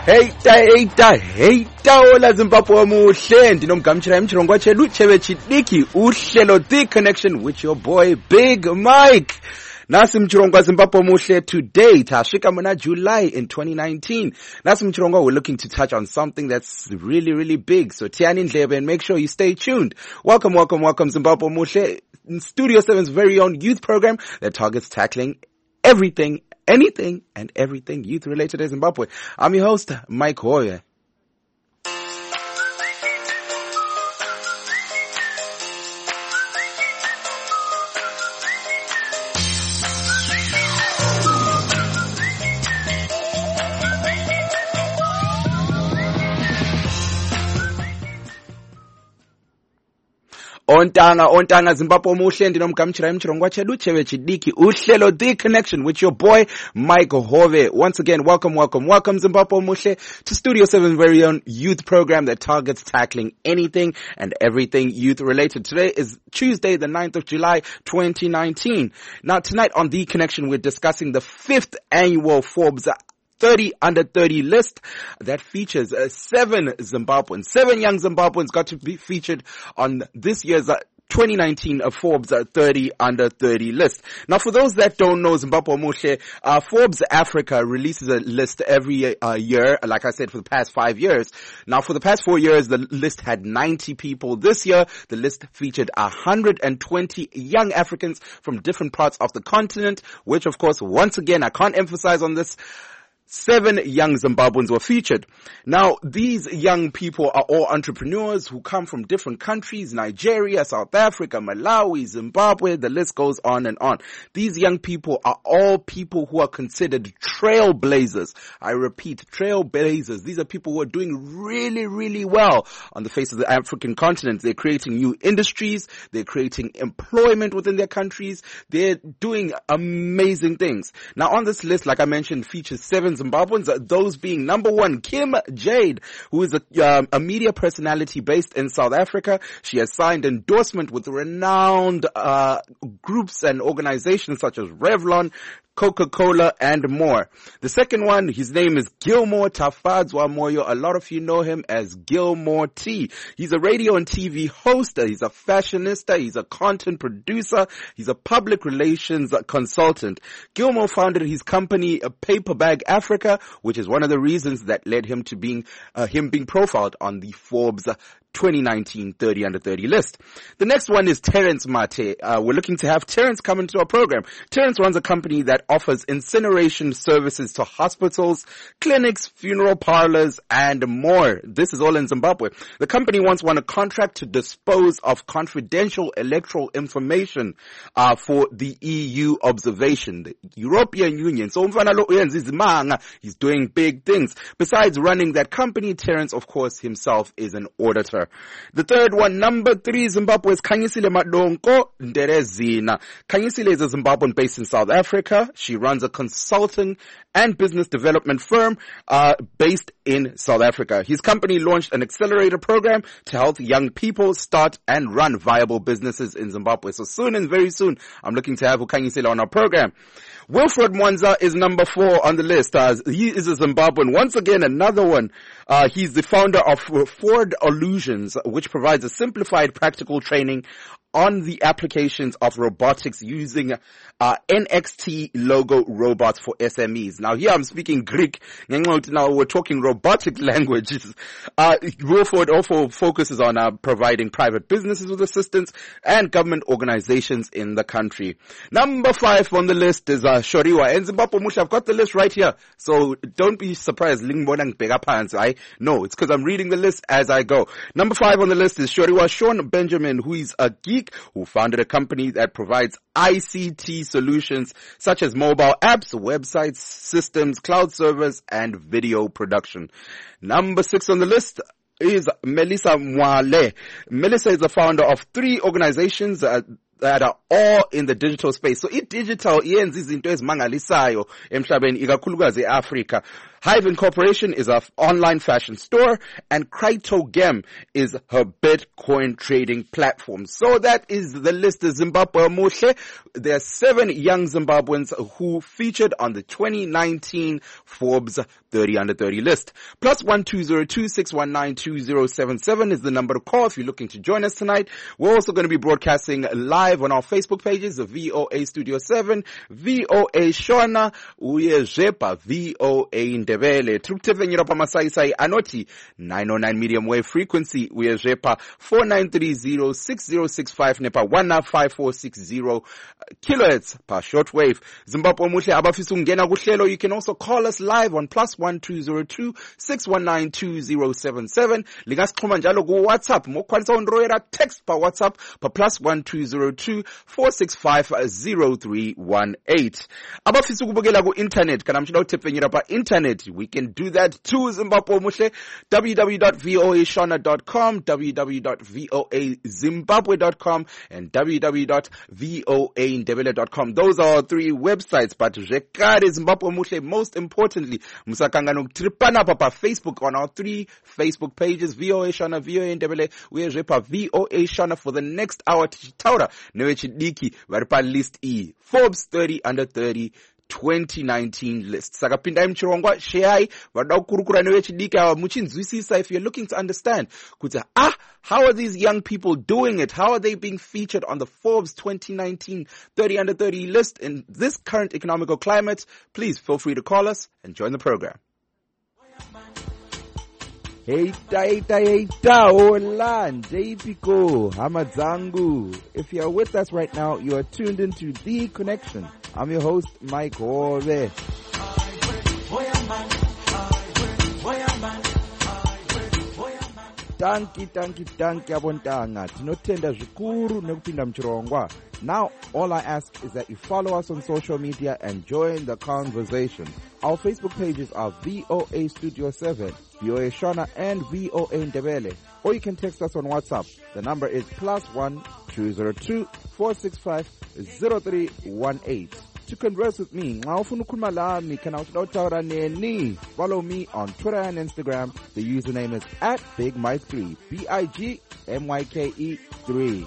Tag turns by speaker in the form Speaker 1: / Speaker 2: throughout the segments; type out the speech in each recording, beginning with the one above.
Speaker 1: Heita ola Zimbabwe muhle ndinomgamtshira emchirongo wachelu uchebe chidiki uhlelo The Connection with your boy Big Mike. Nasi mchirongo Zimbabwe muhle today tashika muna July in 2019. Nasi mchirongo we're looking to touch on something that's really big. So tiani ndlebe and make sure you stay tuned. Welcome Zimbabwe muhle. Studio 7's very own youth program that targets tackling everything, anything and everything youth related in Zimbabwe. I'm your host, Mike Hoyer. Ontanga Zimbabwe muhle ndinomgamtshira emchirongo wachelu uchebe chidiki uhlelo The Connection with your boy Mike Hove. Once again, welcome Zimbabwe muhle to Studio 7's very own youth program that targets tackling anything and everything youth related. Today is Tuesday, the 9th of July, 2019. Now tonight on The Connection we're discussing the 5th annual Forbes 30 under 30 list that features seven young Zimbabweans got to be featured on this year's 2019 Forbes 30 under 30 list. Now for those that don't know Zimbabwe Mushe, Forbes Africa releases a list every year, like I said, for the past 5 years. Now for the past 4 years, the list had 90 people. This year, the list featured 120 young Africans from different parts of the continent, which of course, once again, I can't emphasize on this, 7 young Zimbabweans were featured. Now, these young people are all entrepreneurs who come from different countries, Nigeria, South Africa, Malawi, Zimbabwe, the list goes on and on. These young people are all people who are considered trailblazers. I repeat, trailblazers. These are people who are doing really well on the face of the African continent. They're creating new industries. They're creating employment within their countries. They're doing amazing things. Now, on this list, like I mentioned, features 7 Zimbabweans, those being number 1, Kim Jade, who is a media personality based in South Africa. She has signed endorsement with renowned groups and organizations such as Revlon, Coca-Cola, and more. The second one, his name is Gilmore Tafadzwa Moyo. A lot of you know him as Gilmore T. He's a radio and TV host. He's a fashionista. He's a content producer. He's a public relations consultant. Gilmore founded his company, Paper Bag Africa, which is one of the reasons that led him to being profiled on the Forbes 2019 30 under 30 list. The next one is Terence Mate. We're looking to have Terence come into our program. Terence runs a company that offers incineration services to hospitals, clinics, funeral parlors, and more. This is all in Zimbabwe. The company once won a contract to dispose of confidential electoral information for the EU observation, the European Union. So he's doing big things. Besides running that company, Terence, of course, himself is an auditor. The third one, number 3, Zimbabwe, is Khanyisile Madonko Nderezina. Khanyisile is a Zimbabwean based in South Africa. She runs a consulting and business development firm based in South Africa. His company launched an accelerator program to help young people start and run viable businesses in Zimbabwe. So soon and very soon, I'm looking to have Khanyisile on our program. Wilfred Mwanza is number 4 on the list. He is a Zimbabwean. Once again, another one. He's the founder of Ford Illusions, which provides a simplified practical training on the applications of robotics using NXT logo robots for SMEs. Now here I'm speaking Greek. Now we're talking robotic languages. Wilford also focuses on providing private businesses with assistance and government organizations in the country. Number 5 on the list is Shoriwa. And Zimbabwe Musha, I've got the list right here. So don't be surprised. No, it's because I'm reading the list as I go. Number 5 on the list is Shoriwa Sean Benjamin, who is a geek who founded a company that provides ICT solutions such as mobile apps, websites, systems, cloud servers, and video production. Number 6 on the list is Melissa Mwale. Melissa is the founder of 3 organizations that are all in the digital space. So digital yenza izinto ezimangalisayo emhlabeni ikakhulukazi eAfrica. Hive Incorporation is our online fashion store, and Cryptogem is her Bitcoin trading platform. So that is the list of Zimbabwe Muhle. There are 7 young Zimbabweans who featured on the 2019 Forbes 30 under 30 list. Plus 12026192077 is the number to call if you're looking to join us tonight. We're also going to be broadcasting live on our Facebook pages, the VOA Studio 7, VOA Shona, uye zvepa VOA Ndebele. Trukutevhenyera pamasaisai anoti 909 medium wave frequency, uye zvepa 49306065 nepa 195460 kilohertz per shortwave. Zimbabwe Muhle abafisa ukungena kuhlelo. You can also call us live on plus 12026192077. Lingasixhuma njalo ku WhatsApp. Mokwanisa unroera text pa WhatsApp pa plus 12024650318. Abafisa ukubukela ku internet kana mchida utephenyera pa internet, we can do that too. Zimbabwe Muhle, www.voashona.com, www.voazimbabwe.com, and www.voandebele.com. Those are our 3 websites. But Rekare Zimbabwe Muhle, most importantly, musakangana kutripana pa Facebook on our 3 Facebook pages, VOA Shona, VOA Ndebele, uye zvepa VOA Shona. For the next hour tichitaura nevechidiki vari pa list E, Forbes 30 under 30 2019 list. Saka pindai mchirongwa, share vada kukurukura nevechidiki ava muchinzwisisa. If you're looking to understand kuti how are these young people doing it? How are they being featured on the Forbes 2019 30 under 30 list in this current economical climate? Please feel free to call us and join the program. Heita, hola, Jpiko, Hamadzangu. If you are with us right now, you are tuned into The Connection. I'm your host, Mike Hove. Tanki abontanga. Tinotenda zvikuru nekupinda mchirongwa. Now, all I ask is that you follow us on social media and join the conversation. Our Facebook pages are VOA Studio 7, VOA Shona, and VOA Ndebele. Or you can text us on WhatsApp. The number is plus 12024650318. To converse with me, follow me on Twitter and Instagram. The username is @BigMike3, BIGMYKE3.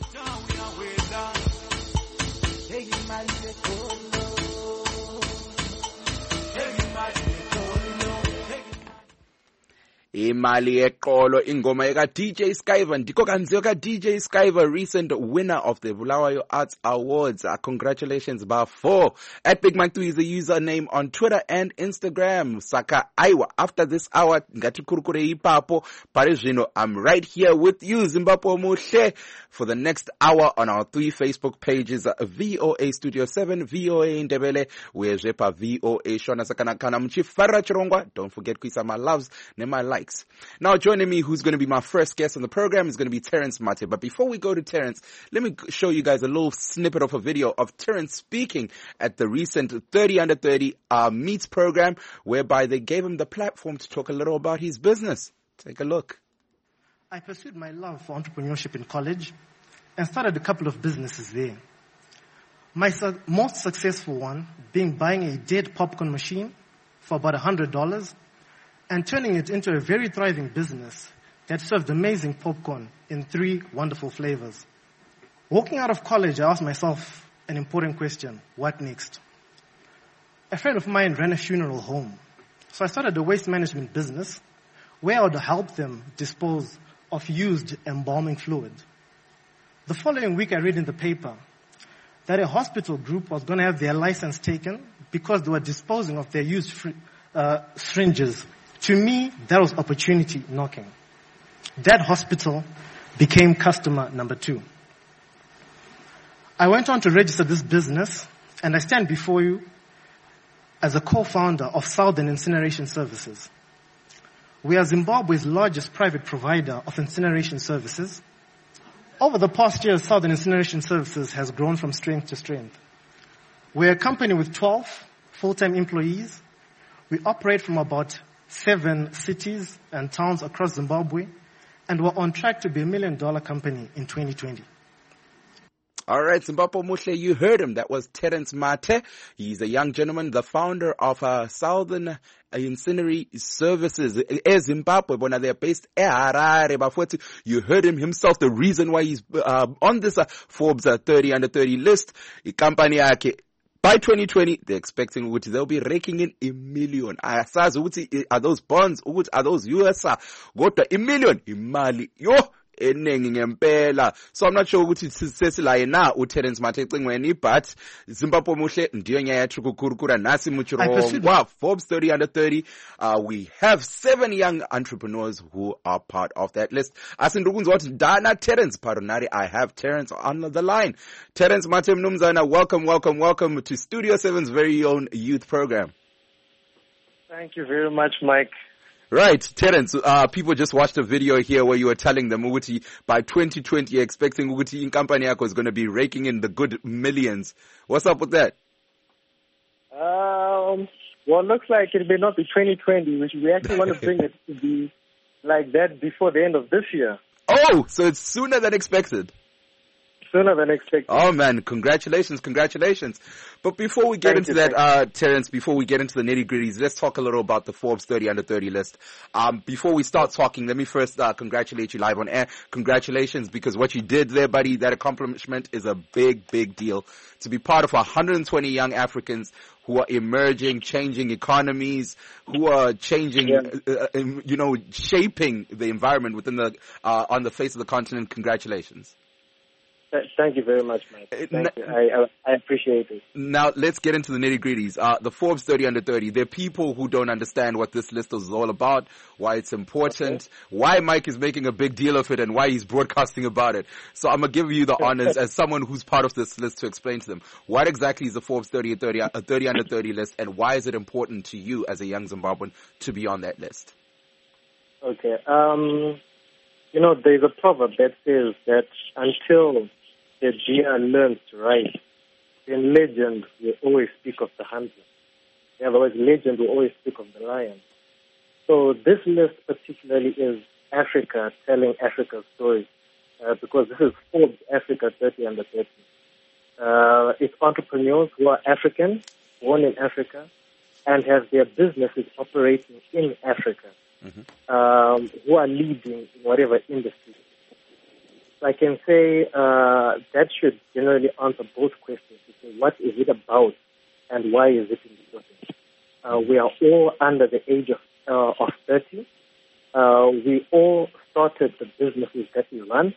Speaker 1: Imali eqolo, ingoma eka DJ Skyver, ndiko kanziyo ka DJ Skyver, recent winner of the Bulawayo Arts Awards. Congratulations Bafo. @BigMike3 is the username on Twitter and Instagram. Saka aiwa, after this hour ngati kurukure ipapo parezvino, I'm right here with you Zimbabwe Muhle for the next hour on our 3 Facebook pages, VOA Studio 7, VOA Ndebele, uyezepa VOA Shona. Sakana kana mchifara chirongwa, don't forget kuisa my loves ne my likes. Now joining me, who's going to be my first guest on the program, is going to be Terrence Mate. But before we go to Terrence, let me show you guys a little snippet of a video of Terrence speaking at the recent 30 under 30 Meets program, whereby they gave him the platform to talk a little about his business. Take a look.
Speaker 2: I pursued my love for entrepreneurship in college and started a couple of businesses there. My most successful one being buying a dead popcorn machine for about $100 and turning it into a very thriving business that served amazing popcorn in 3 wonderful flavors. Walking out of college, I asked myself an important question: what next? A friend of mine ran a funeral home, so I started a waste management business where I would help them dispose of used embalming fluid. The following week, I read in the paper that a hospital group was going to have their license taken because they were disposing of their used syringes. To me, that was opportunity knocking. That hospital became customer number 2. I went on to register this business, and I stand before you as a co-founder of Southern Incineration Services. We are Zimbabwe's largest private provider of incineration services. Over the past year, Southern Incineration Services has grown from strength to strength. We're a company with 12 full-time employees. We operate from about 7 cities and towns across Zimbabwe, and we're on track to be $1 million company in 2020.
Speaker 1: All right, Zimbabwe Muhle, you heard him. That was Terence Mate. He's a young gentleman, the founder of Southern Incendiary Services. Zimbabwe, bona they're based Harare. Bafowethu, you heard him himself, the reason why he's on this Forbes 30 under 30 list. Company yakhe. By 2020, they're expecting ukuthi they'll be raking in a million. Asazi ukuthi are those bonds, ukuthi are those US, kodwa a million, imali, yo, eningi ngempela. So I'm not sure ukuthi sesilaye na uTerence Mate ecingweni, but Zimbabwe Muhle ndiyo nyaya yathi kukurukura nasi muchiro Forbes 30 under 30. We have 7 young entrepreneurs who are part of that list. Asindukunzi wathi Dana Terence Paronari. I have Terence on the line. Terence Mate Mnumzana, welcome to Studio 7's very own youth program.
Speaker 3: Thank you very much, Mike.
Speaker 1: Right, Terence, people just watched a video here where you were telling them Uguti by 2020 you're expecting Uguti in company yako is going to be raking in the good millions. What's up with that?
Speaker 3: Well, it looks like it may not be 2020, which we actually want to bring it to be like that before the end of this year.
Speaker 1: Oh, so it's sooner than expected.
Speaker 3: Sooner than expected.
Speaker 1: Oh man, congratulations. But before we get into that, Terence, before we get into the nitty gritties, let's talk a little about the Forbes 30 under 30 list. Before we start talking, let me first congratulate you live on air. Congratulations, because what you did there, buddy, that accomplishment is a big deal. To be part of 120 young Africans who are emerging, changing economies, who are changing, shaping the environment within the, on the face of the continent. Congratulations.
Speaker 3: Thank you very much, Mike. Thank you. I appreciate it.
Speaker 1: Now, let's get into the nitty-gritties. The Forbes 30 under 30, there are people who don't understand what this list is all about, why it's important, why Mike is making a big deal of it, and why he's broadcasting about it. So I'm going to give you the honors as someone who's part of this list to explain to them. What exactly is the Forbes 30 under 30 list, and why is it important to you as a young Zimbabwean to be on that list?
Speaker 3: Okay. There's a proverb that says that until the deer learns to write, then legend will always speak of the hunter. In other words, legend will always speak of the lion. So this list particularly is Africa telling Africa's story, because this is Forbes Africa 30 under 30. It's entrepreneurs who are African, born in Africa, and have their businesses operating in Africa, who are leading in whatever industry. I can say that should generally answer both questions. What is it about and why is it important? We are all under the age of 30. We all started the businesses that we run,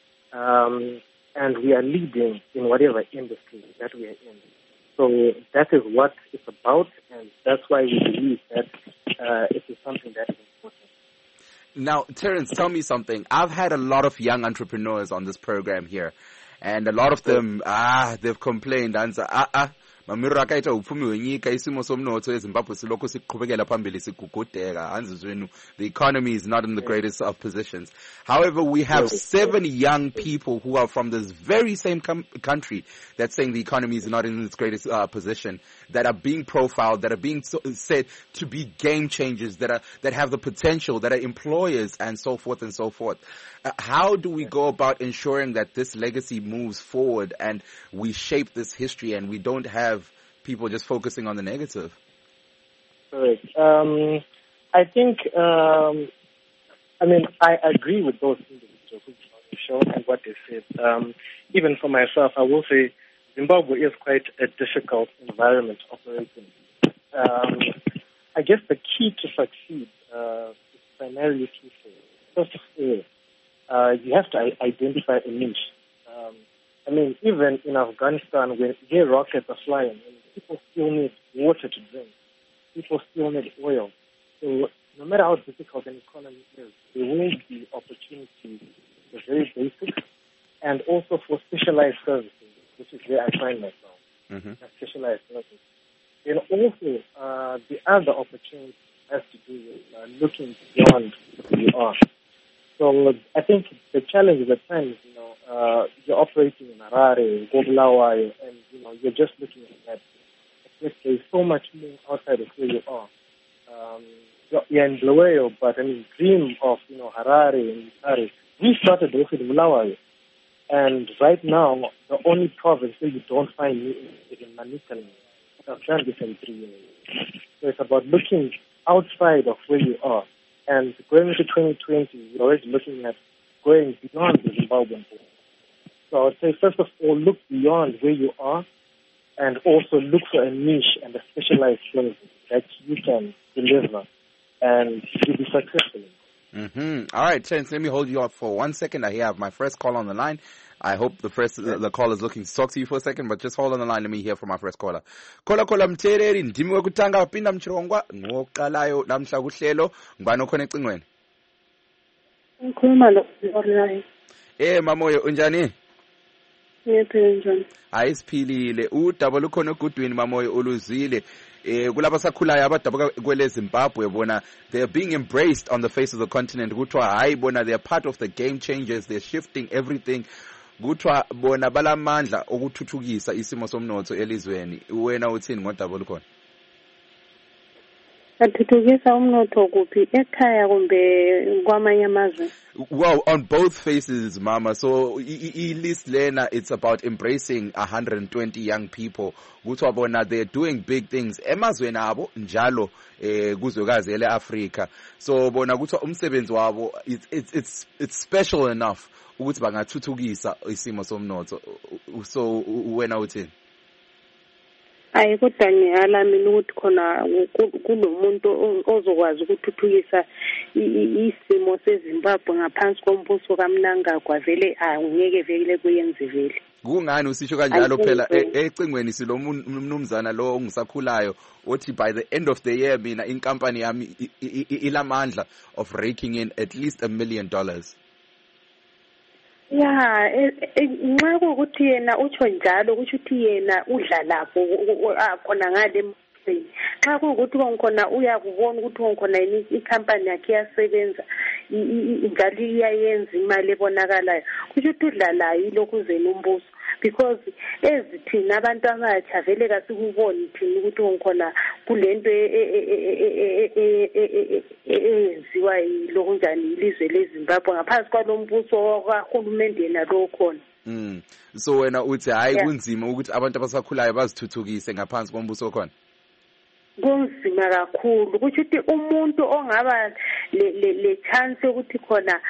Speaker 3: and we are leading in whatever industry that we are in. So that is what it's about, and that's why we believe that it is something that is important.
Speaker 1: Now, Terence, tell me something. I've had a lot of young entrepreneurs on this program here, and a lot of them, they've complained and said, mamiro akaita upfumi wenyika isimo somnotho eZimbabwe silokho siqhubekela phambili sigugudeka anzizwenu. The economy is not in the greatest of positions. However, we have 7 young people who are from this very same country that's saying the economy is not in its greatest position, that are being profiled, that are being said to be game changers, that have the potential, that are employers, and so forth and so forth. How do we go about ensuring that this legacy moves forward and we shape this history and we don't have people just focusing on the negative?
Speaker 3: Correct. I think, I agree with those individuals who are on the show and what they said. Even for myself, I will say Zimbabwe is quite a difficult environment to operate in. I guess the key to succeed is primarily twofold. First of all, you have to identify a niche. Even in Afghanistan, when their rockets are flying, people still need water to drink. People still need oil. So no matter how difficult an economy is, there will be opportunities for very basic and also for specialized services, which is where I find myself, specialized services. And also, the other opportunity has to do with looking beyond who you are. So I think the challenge at times, you're operating in Harare, Gobulawayo, and, you're just looking at that. There's so much more outside of where you are. You're in Bulawayo, but dream of, Harare and Harare. We started off in Bulawayo. And right now, the only province where you don't find me is in Manicaland. I've done this in 3 years. So it's about looking outside of where you are. And going into 2020, we're already looking at going beyond the Zimbabwean border. So I would say, first of all, look beyond where you are and also look for a niche and a specialized service that you can deliver and you'll be successful.
Speaker 1: All right, Terence, let me hold you up for 1 second. I have my first call on the line. I hope the caller is looking to talk to you for a second, but just hold on the line. Let me hear from my first caller. Caller mthereri ndimi wekutanga wapinda mchirongwa ngoqalayo namhla kuhlelo ngubani okhona ecingweni?
Speaker 4: Ngikhuluma lo online.
Speaker 1: Mamoyo unjani?
Speaker 4: Ngiyaphila njani?
Speaker 1: Hayi siphilile. Udaba lukhona egudwini Mamoyo uluzile. Kulaba sakhulayo abadabuka kwele Zimbabwe bona they are being embraced on the face of the continent. Kuthiwa hayi bona they are part of the game changers, they're shifting everything. Kuthiwa bona balamandla okuthuthukisa isimo somnotho elizweni. Wena uthini ngodaba olukhona?
Speaker 4: Athuthukisa umnotho kuphi, ekhaya kumbe kwamanye amazwe?
Speaker 1: Well, on both faces, Mama. So, list lena, it's about embracing 120 young people. Kuthiwa bona they're doing big things. Emazweni abo njalo kuzwekazi ele Africa. So bona kuthiwa umsebenzi wabo it's special enough ukuthi bangathuthukisa isimo somnotho. So wena uthini?
Speaker 4: Hayi kodwa ngiyala mina ukuthi khona kunomuntu ozokwazi ukuthuthukisa isimo seZimbabwe ngaphansi kombuso kaMnangagwa vele angeke vele kuyenze vele.
Speaker 1: Kungani usisho kanjalo phela ecingweni silo mnumzana lo ongisakhulayo othi by the end of the year mina inkampani yami ilamandla of raking in at least $1 million.
Speaker 4: Ya, nxa ukuthi yena utsho njalo kusho ukuthi yena udla lapho khona ngale emhlabeni. Nxa ukuthi konkhona uyakubona ukuthi konkhona ikhampani yakhe iyasebenza njalo iyayenza imali ebonakalayo. Kusho ukuthi udla la yilokhu zena umbuso because ezithina abantu abatsha vele kasikuboni thina ukuthi konkhona kulento eyenziwa yilokhu njani ilizwe leZimbabwe ngaphansi kwalombuso kahulumende nalo khona.
Speaker 1: So wena uthi hayi kunzima ukuthi abantu abasakhulayo bazithuthukise ngaphansi kombuso okhona?
Speaker 4: Kunzima kakhulu kusho ukuthi umuntu ongaba le chance ukuthi khona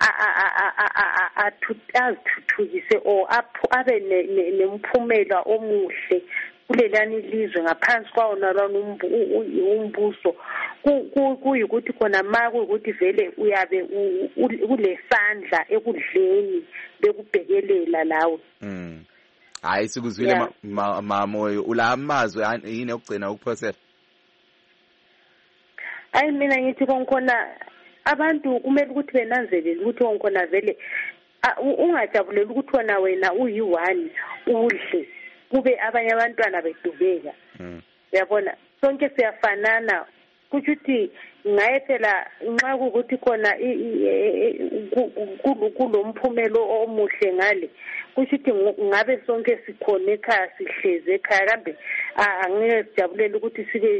Speaker 4: azithuthukise or abe nemphumela omuhle kulelani ilizwe ngaphansi kwawona lwana umbuso kuyikuthi khona ma kuyikuthi vele uyabe kulesandla ekudleni bekubhekelela lawe.
Speaker 1: Hayi sikuzwile Mamoyo ula amazwe yini okugcina ukuphosela?
Speaker 4: Hayi mina ngithi konkhona abantu kumele ukuthi benanzelele ukuthi konkhona vele ungajabulela ukuthi wena uyi-1 udle kube abanye abantwana bedubeka. Uyabona sonke siyafanana kusho ukuthi ngaye phela nxa kukuthi khona kulomphumelo omuhle ngale kusho ukuthi ngabe sonke sikhona ekhaya sihleze ekhaya kambe angeke sijabulela ukuthi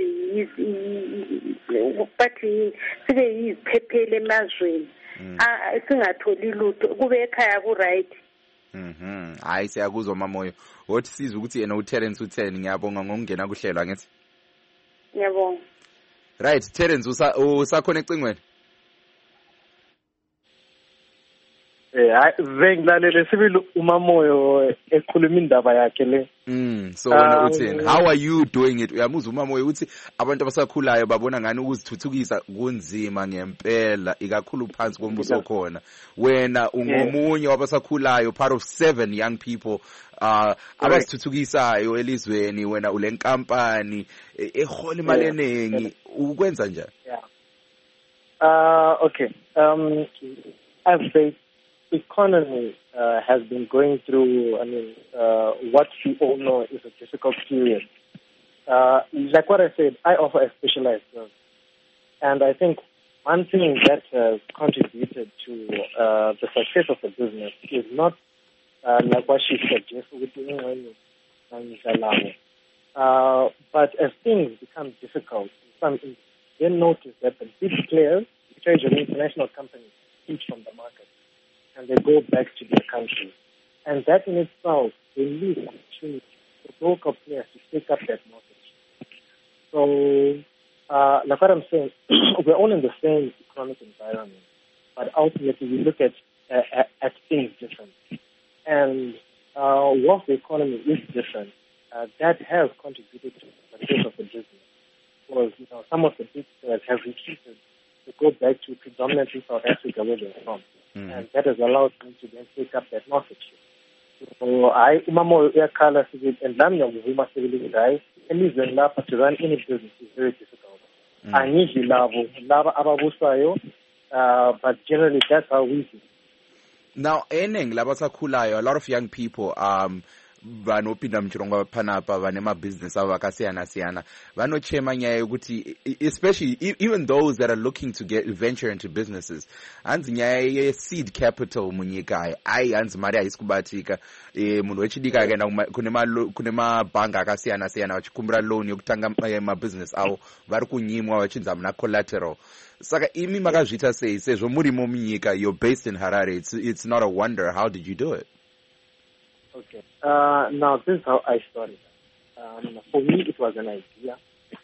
Speaker 4: sibe yiziphephele emazweni singatholi lutho kube ekhaya ku-right.
Speaker 1: Hayi siyakuzwa Mamoyo wothi sizwe ukuthi yena uTerence utheni. Ngiyabonga ngokungena kuhlelo angithi.
Speaker 4: Ngiyabonga.
Speaker 1: Right, Terence usakhona ecingweni?
Speaker 3: Vengilalele sibili uMamoyo ekhuluma indaba yakhe le.
Speaker 1: So wena uthini? How are you doing it? Uyamuzwa uMamoyo ukuthi abantu abasakhulayo babona ngani ukuzithuthukisa kunzima ngempela ikakhulu phansi kombuso khona. Wena ungomunye wabasakhulayo part of 7 young people abazithuthukisayo elizweni. Wena ule nkampani ehola imali eningi ukwenza njani?
Speaker 3: Okay. As the economy has been going through, what we all know is a difficult period. Like what I said, I offer a specialized service. And I think one thing that has contributed to the success of the business is not like what she suggests with the but as things become difficult, they notice that the big players, the Treasury international companies, eat from the market and they go back to their countries. And that in itself releases opportunity for local players to take up that market. So, like what I'm saying, we're all in the same economic environment, but ultimately we look at things differently. And whilst the economy is different, that has contributed to the success of the business. Because some of the big players have retreated to go back to predominantly South Africa where they're from, and that has allowed them to then take up that market share. So umamo uyakhala sithi and lami ngiyavuma sibili ngayi elizweni lapha to run any business is very difficult. Anidli laba ababusayo, but generally that's how we do.
Speaker 1: Now, ening labasakhulayo, a lot of young people vanopinda mchirongwa panapa vanema business avo vakasiyana-siyana vanochema nyaya yokuti, especially even those that are looking to venture into businesses, hanzi nyaya ye-seed capital munyika hanzi mari haisi kubatika. Munhu wechidiki akaenda kune mabhanga akasiyana-siyana vachikumbira loan yokutanga mabusiness avo vari kunyimwa vachinzi hamuna collateral. Saka imi makazviita sei sezvo murimo munyika? You're based in Harare. It's not a wonder. How did you do it?
Speaker 3: Okay. Now, this is how I started. For me, it was an idea,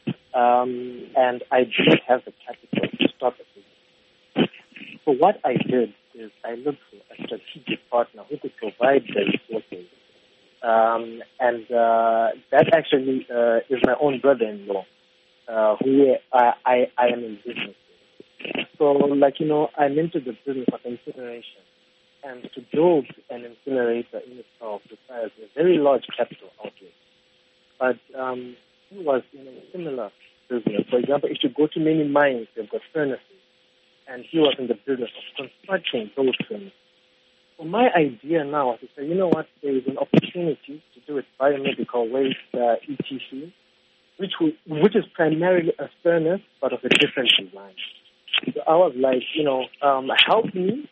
Speaker 3: and I didn't have the capital to start a business. So what I did is I looked for a strategic partner who could provide the resources, and that actually is my own brother-in-law, who I am in business with. So, I'm into the business of incineration. And to build an incinerator in itself requires a very large capital outlay. But he was in a similar business. For example, if you go to many mines, they've got furnaces. And he was in the business of constructing those furnaces. So my idea now was to say, you know what, there is an opportunity to do it biomedical waste, ETC, which is primarily a furnace, but of a different design. So I was like, help me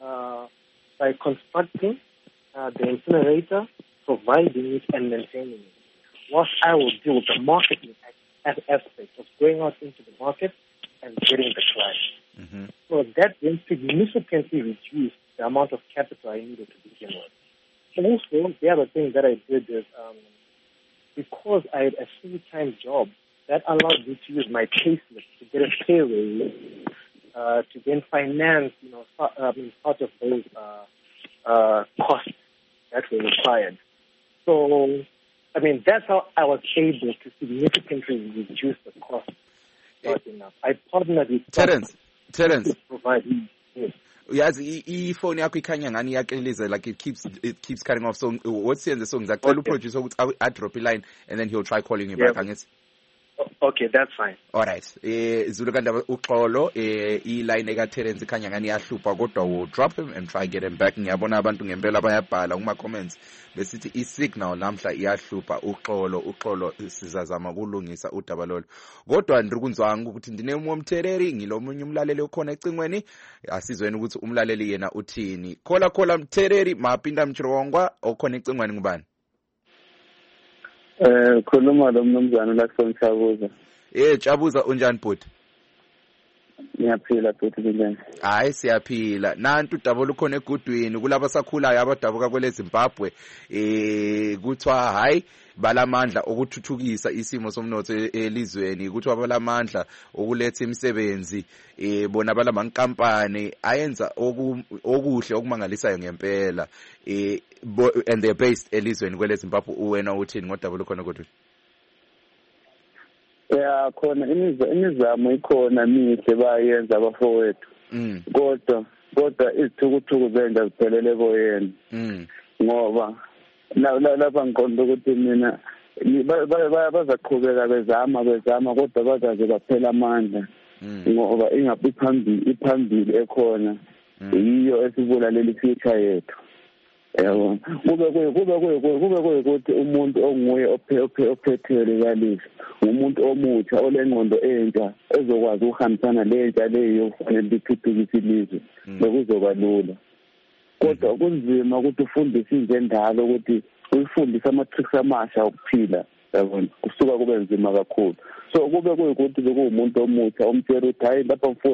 Speaker 3: by constructing the incinerator, providing it and maintaining it. What I will do with the marketing aspect of going out into the market and getting the client. Mm-hmm. So that then significantly reduced the amount of capital I needed to begin with. Also, the other thing that I did is because I had a full-time job, that allowed me to use my payslip to get a pay raise, to then finance, part of those costs that were required. So, that's how I was able to significantly reduce the cost. I partnered with
Speaker 1: Terence
Speaker 3: to provide.
Speaker 1: Yes, phone yakho ikhanya ngani yakelize, like it keeps cutting off. So what's the song? That I'll producer I drop a line and then he'll try calling you back.
Speaker 3: Okay, that's fine.
Speaker 1: Alright. Zulukanda uxolo line eka Terence ikhanya ngani yahlupha kodwa we'll drop him and try get him back. Ngiyabona abantu ngempela bayabhala kuma comments besithi isignal namhla iyahlupha uxolo sizazama kulungisa udaba lolo. Kodwa ndikunzwanga ukuthi ndinemunye umthereri ngilomunye umlaleli okhona ecingweni, asizweni ukuthi umlaleli yena uthini. Khola mthereri mapinda mchirongwa okhona ecingweni ngubani?
Speaker 5: Khuluma lo mnumzana la Chabuza.
Speaker 1: Chabuza unjani bhuti?
Speaker 5: Ngiyaphila bhuti njani?
Speaker 1: Hayi siyaphila. Nantu udaba lukhona egudwini kulabo sakhulayo abadabuka kwele Zimbabwe kuthiwa hayi balamandla okuthuthukisa isimo somnotho elizweni, kuthiwa balamandla okuletha imisebenzi, bona balamankampani ayenza okuhle okumangalisayo ngempela, and they're based elizweni kwele Zimbabwe. Wena uthini ngodaba lukhona kodwa?
Speaker 5: Yeah, khona imizamo ikhona mihle bayenza abafowethu. Kodwa izithukuthuku zenza ziphelele koyena. Ngoba lapha ngiqonda ukuthi mina bazaqhubeka bezama kodwa bazaze baphela amandla. Ngoba ingaphi iphambili ekhona yiyo esibulalela future yethu. Yabo kube ukuthi umuntu onguye ophethele kalisi umuntu omutsha olengqondo entsha ezokwazi ukuhambisana lentsha leyo kufanele ithuthukise ilizwe bekuzoba lula. Kodwa kunzima ukuthi ufundise injendalo ukuthi uyifundise ama-tricks amasha okuphila, yabona kusuka kube nzima kakhulu. So kube kuyikuthi bekuwumuntu omutsha omtshela ukuthi hayi lapha mfowethu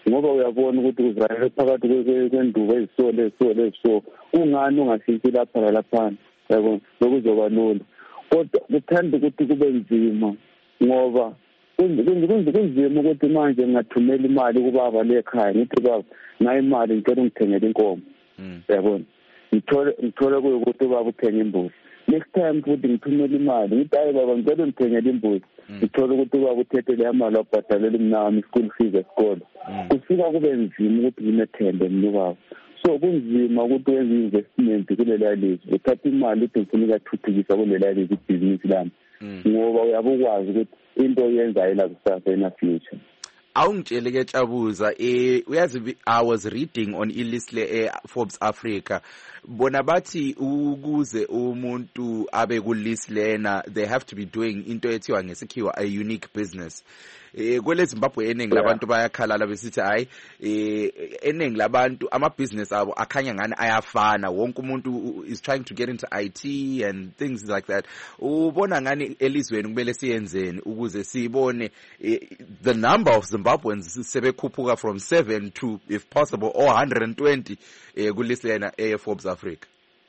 Speaker 5: ngoba uyabona ukuthi uzayele phakathi kwendubo eziso ungani ungafiki lapha nalaphana yabona lokuzoba lula kodwa kuthanda ukuthi kube nzima ngoba kunzima ukuthi manje ngingathumela imali kubaba lekhaya ngithi baba nayo imali ngicela ungithengele inkomo yabona ngithole kuyukuthi baba uthenga imbuzi next time futhi ngithumela imali ngithi hayi baba ngicela ungithengele imbuzi ngithole ukuthi baba uthethe le mali wabhadalela umnami school fees esikole kufika kube nzima ukuthi nginethembe mnubaba so kunzima ukuthi wenze investment kulela lizwe uthatha imali uthi ngifuna ukuthuthukisa kulela lizwe ibhizinisi lami ngoba uyabukwazi ukuthi into oyenzayo la kusasa in the future.
Speaker 1: Awungitshele ke Tshabuza uyazi I was reading on ilist le Forbes Africa bona bathi ukuze umuntu abe ku list lena they have to be doing into ethiwa ngesikhiwa a unique business. Kwele Zimbabwe eningi labantu bayakhalala besithi hayi eningi labantu ama business abo akhanya ngani ayafana wonke umuntu is trying to get into IT and things like that. Ubona ngani elizweni kumele siyenzeni ukuze sibone the number of Zimbabweans sebekhuphuka from 7 to if possible or 120 ku list lena Forbes Africa.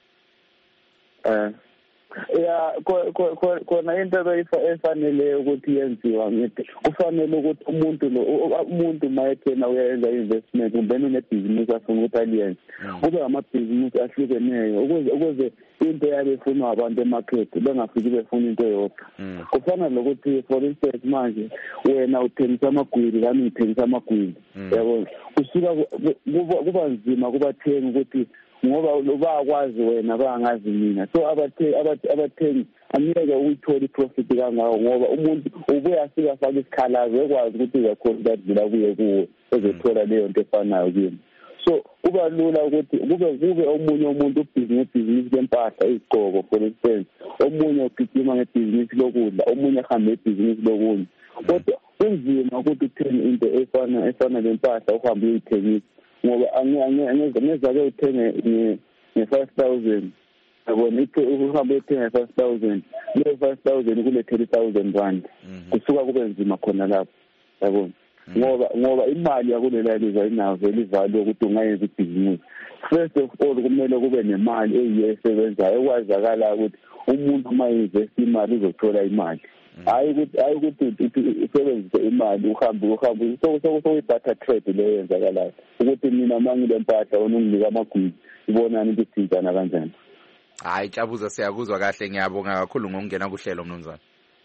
Speaker 5: Yeah, khona into efanele ukuthi yenziwa ngithi kufanele ukuthi umuntu mayethena uyenza investment ubene nebhizinisi afuna ukuthi aliyenze kube amabhizinisi ahlukeneyo ukuze into yabe ifunwa abantu emarket bengafiki befuna into eyodwa kufana lokuthi for instance manje wena uthengisa amagwili nami ngithengisa amagwili yabo kusuka kuba nzima kubathenga ukuthi ngoba bayakwazi wena bangazi mina so abathengi angeke uyithole profit kangawo ngoba umuntu ubuya afika afaka isikhalazo ekwazi ukuthi uyakhona ukudlula kuye ezothola leyo nto efanayo kimi so kuba lula ukuthi kube omunye umuntu ubhizinisi lempahla izigqoko for instance omunye ugijima ngebhizinisi lokudla omunye ahamba ngebhizinisi lokudla kodwa kunzima ukuthi uthenge into efana lempahla uhambe uyithengisa ngoba angezake uthenge nge-5,000 yabona uhambe uthenga 5,000 le 5,000 kule 30,000 rand kusuka kube nzima khona lapho yabona ngoba imali yakulela lizwe ayinayo vele ivalo ukuthi ungayenza ibhizinisi first of all kumele kube nemali eyiyo esebenzayo ekwazakala ukuthi umuntu uma invest imali uzothola imali hayi ukuthi usebenzise imali uhambe sokuyibatha trade leyo yenzakalayo ukuthi mina mangile mpahla onunginika amagwili ibonani ukuthi sithintana kanjani.
Speaker 1: Hayi Tshabuza siyakuzwa kahle ngiyabonga kakhulu ngokungena kuhlelo mnumzana.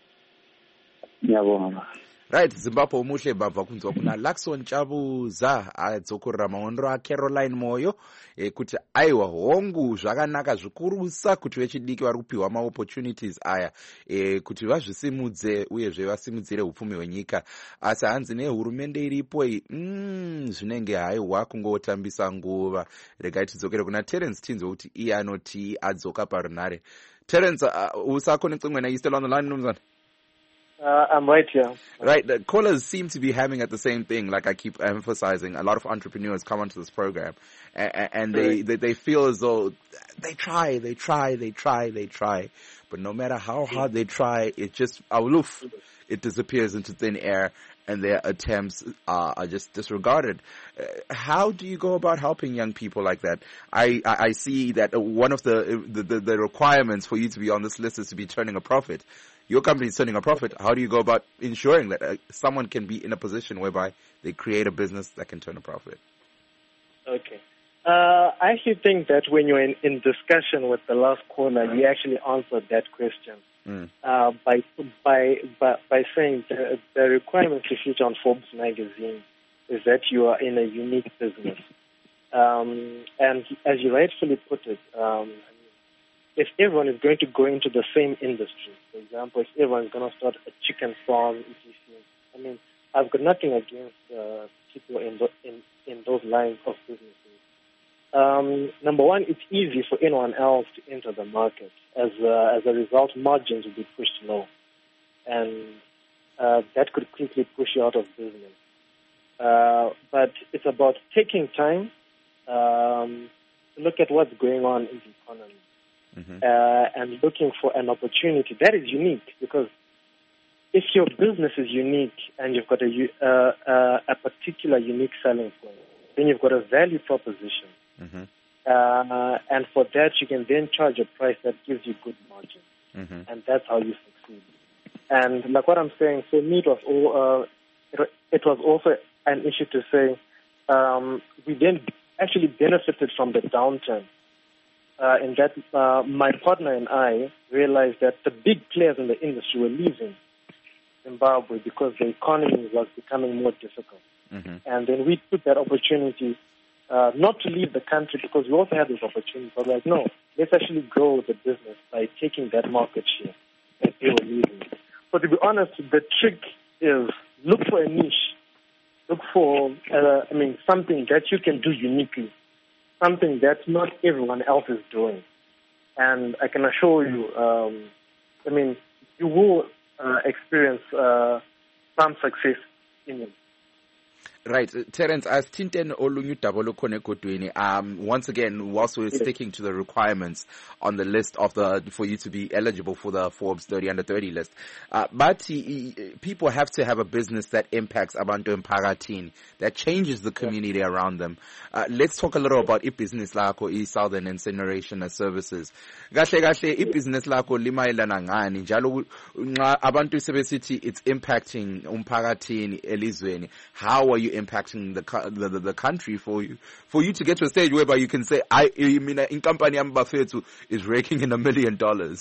Speaker 5: Ngiyabonga.
Speaker 1: Right, Zimbabwe umuhle bava kunzwa kuna Lakson Tshabuza adzokorama onro Caroline Moyo kuti aiwa hongu zvakanaka zvikurusa kuti vechidiki vari kupiwa ma opportunities aya kuti vazvisimudze uyezve vasimudzire upfumi hwenyika asi hanzi nehurumende iripo zvinenge haiwa kungotambisa nguva. Regai tidzokere kuna Terence Tinzo kuti iye anoti adzoka parunhare. Terence usako necimwe na you still on the line mnumzana?
Speaker 3: I'm right here.
Speaker 1: Right, the callers seem to be having at the same thing, like I keep emphasizing. A lot of entrepreneurs come onto this program and they feel as though they try, but no matter how hard they try, it just, it disappears into thin air and their attempts are just disregarded. How do you go about helping young people like that? I see that one of the requirements for you to be on this list is to be turning a profit. Your company is turning a profit. How do you go about ensuring that someone can be in a position whereby they create a business that can turn a profit?
Speaker 3: Okay. I actually think that when you're in discussion with the last caller, you actually answered that question by saying the requirement to feature on Forbes magazine is that you are in a unique business. And as you rightfully put it, if everyone is going to go into the same industry, for example, if everyone is going to start a chicken farm, I mean, I've got nothing against people in those lines of businesses. Number one, it's easy for anyone else to enter the market. As a result, margins will be pushed low, and that could quickly push you out of business. But it's about taking time to look at what's going on in the economy. And looking for an opportunity that is unique, because if your business is unique and you've got a particular unique selling point, then you've got a value proposition.
Speaker 1: Mm-hmm.
Speaker 3: And for that, you can then charge a price that gives you good margin.
Speaker 1: Mm-hmm.
Speaker 3: And that's how you succeed. And like what I'm saying, for me, it was also an issue to say we then actually benefited from the downturn. In that my partner and I realized that the big players in the industry were leaving Zimbabwe because the economy was becoming more difficult.
Speaker 1: Mm-hmm.
Speaker 3: And then we took that opportunity not to leave the country because we also had this opportunity. But like, no, let's actually grow the business by taking that market share that they were leaving. But to be honest, the trick is look for a niche. Look for, something that you can do uniquely, something that not everyone else is doing. And I can assure you, you will experience some success in it.
Speaker 1: Right, Terence, as Tinten Olunyu Dabolo Kone Kodweni, once again, whilst we're sticking to the requirements on the list of for you to be eligible for the Forbes 30 under 30 list, but people have to have a business that impacts Abantu Mparatini, that changes the community around them. Let's talk a little about business lako, Southern Incineration Services. Kahle business lako limayelana ngani, njalo abantu sebesithi it's impacting Mparatini elizweni. How are you impacting the country for you to get to a stage whereby you can say in company Ambafetu is raking in $1 million?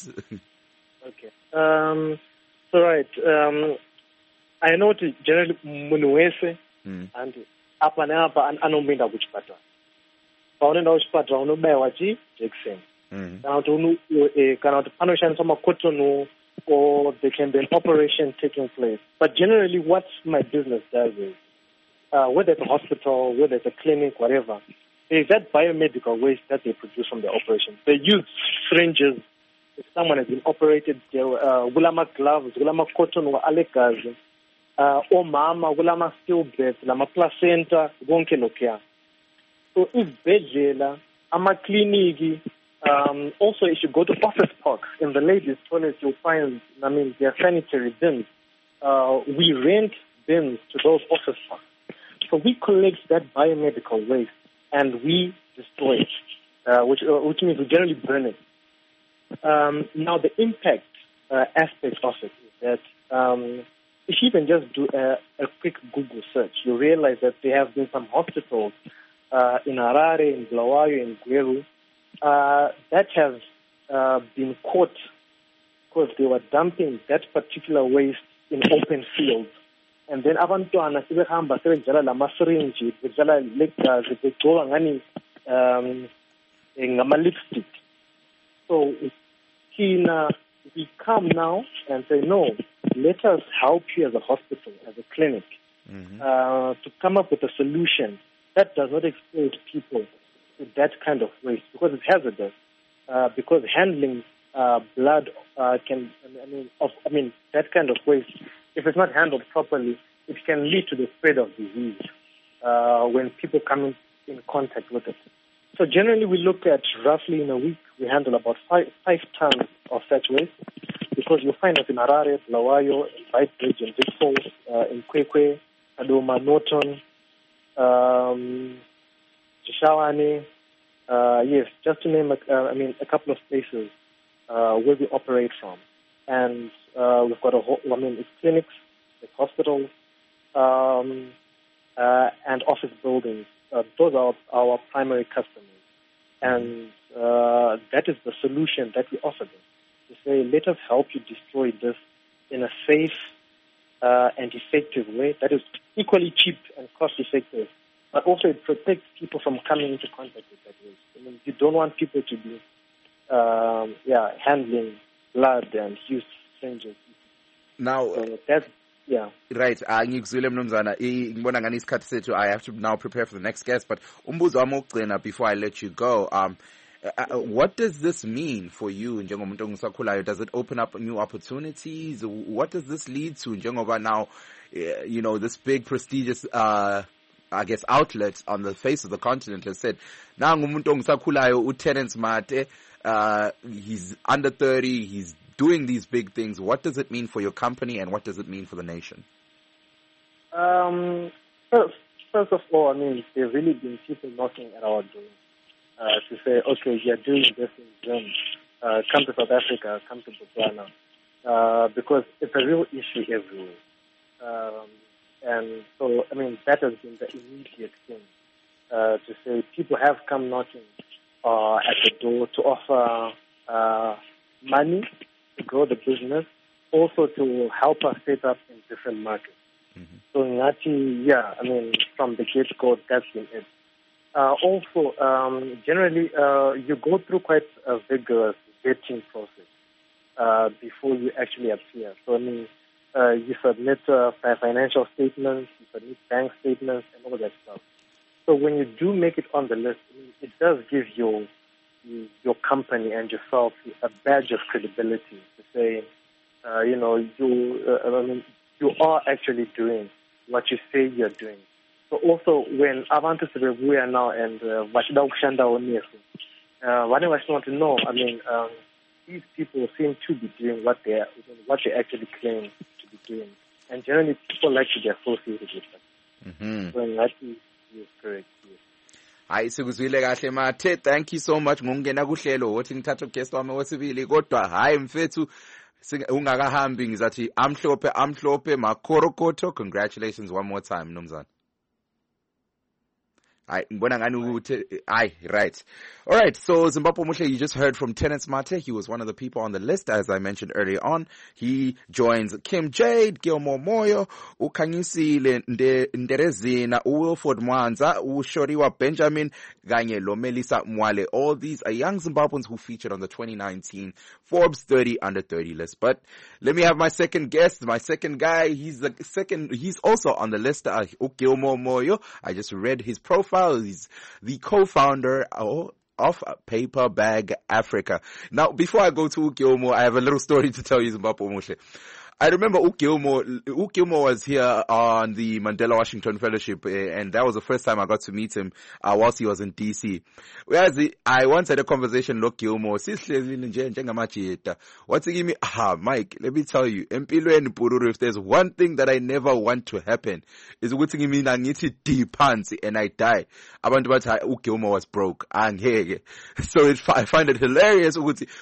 Speaker 3: Okay. So right. I know to generally munuese and apa na apa anombenda kuchipata. Paonenda kuchipata unobayiwa Jackson. Kana kuti panoshandiswa makotono or there can be an operation taking place. But generally what my business does is whether it's a hospital, whether it's a clinic, whatever, there's that biomedical waste that they produce from the operation. They use syringes. If someone has been operated, gulama gloves, gulama cotton, alegazi, or mama, gulama stillbirth, lama placenta, gonke lokia. So if bedjela, ama kliniki, also if you go to office parks, in the ladies' toilets, you'll find, their sanitary bins. We rent bins to those office parks. So we collect that biomedical waste and we destroy it, which means we generally burn it. Now the impact aspect of it is that if you even just do a quick Google search, you realize that there have been some hospitals in Harare, in Bulawayo, in Gweru, that have been caught because they were dumping that particular waste in open fields. And then abantwana sebehamba sebedlala lama-syringe, bedlala legazi, begcoka ngani ngama-lipstick. So we come now and say, no, let us help you as a hospital, as a clinic, to come up with a solution that does not expose people to that kind of waste because it's hazardous. Because handling blood that kind of waste, if it's not handled properly, it can lead to the spread of disease when people come in contact with it. So generally we look at roughly in a week, we handle about 5 tons of such waste because you'll find that in Harare, Bulawayo, Beitbridge, in Big Falls, in Kwekwe, Adoma, Norton, Chishawane, yes, just to name a couple of places where we operate from. And we've got it's clinics, it's hospitals, and office buildings. Those are our primary customers. And that is the solution that we offer them. To say, let us help you destroy this in a safe and effective way that is equally cheap and cost-effective, but also it protects people from coming into contact with that waste. You don't want people to be handling blood and use syringes.
Speaker 1: Now,
Speaker 3: so that's,
Speaker 1: right, ngikuzwile mnumzana, ngibona ngani isikhathi sethu. I have to now prepare for the next guest, but umbuzo wami wokugcina before I let you go, what does this mean for you njengomuntu ongisakhulayo? Does it open up new opportunities? What does this lead to njengoba now, this big prestigious outlet on the face of the continent has said, now ngumuntu ongisakhulayo uTerence Mate, he's under 30, he's doing these big things. What does it mean for your company and what does it mean for the nation?
Speaker 3: first of all, I mean, there's really been people knocking at our door to say, okay, you're doing this in Zim. Come to South Africa, come to Botswana, because it's a real issue everywhere. And so, I mean, that has been the immediate thing, to say people have come knocking at the door to offer money to grow the business, also to help us set up in different markets. Mm-hmm. So Ngati, yeah, I mean, from the get-go, that's been it. Also, generally, you go through quite a vigorous vetting process before you actually appear. So, I mean, you submit financial statements, you submit bank statements, and all that stuff. So when you do make it on the list, I mean, it does give your company and yourself a badge of credibility to say, you are actually doing what you say you're doing. So also when abantu sebebuya now and bashida ukushanda oneso, what I want to know, I mean, these people seem to be doing what they actually claim to be doing, and generally people like to be associated with them. Mm-hmm. So that is correct. Yes.
Speaker 1: Hayi sikuzwile kahle Mathe, thank you so much ngokungena kuhlelo wothi ngithatha uguest wami wesibili kodwa hayi mfethu ungakahambi ngizathi amhlophe makhorokoto. Congratulations one more time Mnumzana. Right. All right. So Zimbabwe Muhle, you just heard from Terence Mate. He was one of the people on the list, as I mentioned earlier on. He joins Kim Jade, Gilmore Moyo, Ukanyisile Nderezina, Wilford Mwanza, Ushoriwa Benjamin, Ganye Lomelisa Mwale. All these are young Zimbabweans who featured on the 2019 Forbes 30 under 30 list. But let me have my second guest, my second guy. He's also on the list, Gilmore Moyo. I just read his profile. He's the co-founder of Paper Bag Africa. Now, before I go to Gilmore, I have a little story to tell you, Zimbabwe Muhle. I remember Gilmore was here on the Mandela Washington Fellowship, and that was the first time I got to meet him whilst he was in DC. Whereas I once had a conversation with Gilmore. What's he give me? Mike, let me tell you, if there's one thing that I never want to happen, is what's give me deep pants and I die. Gilmore was broke. So I find it hilarious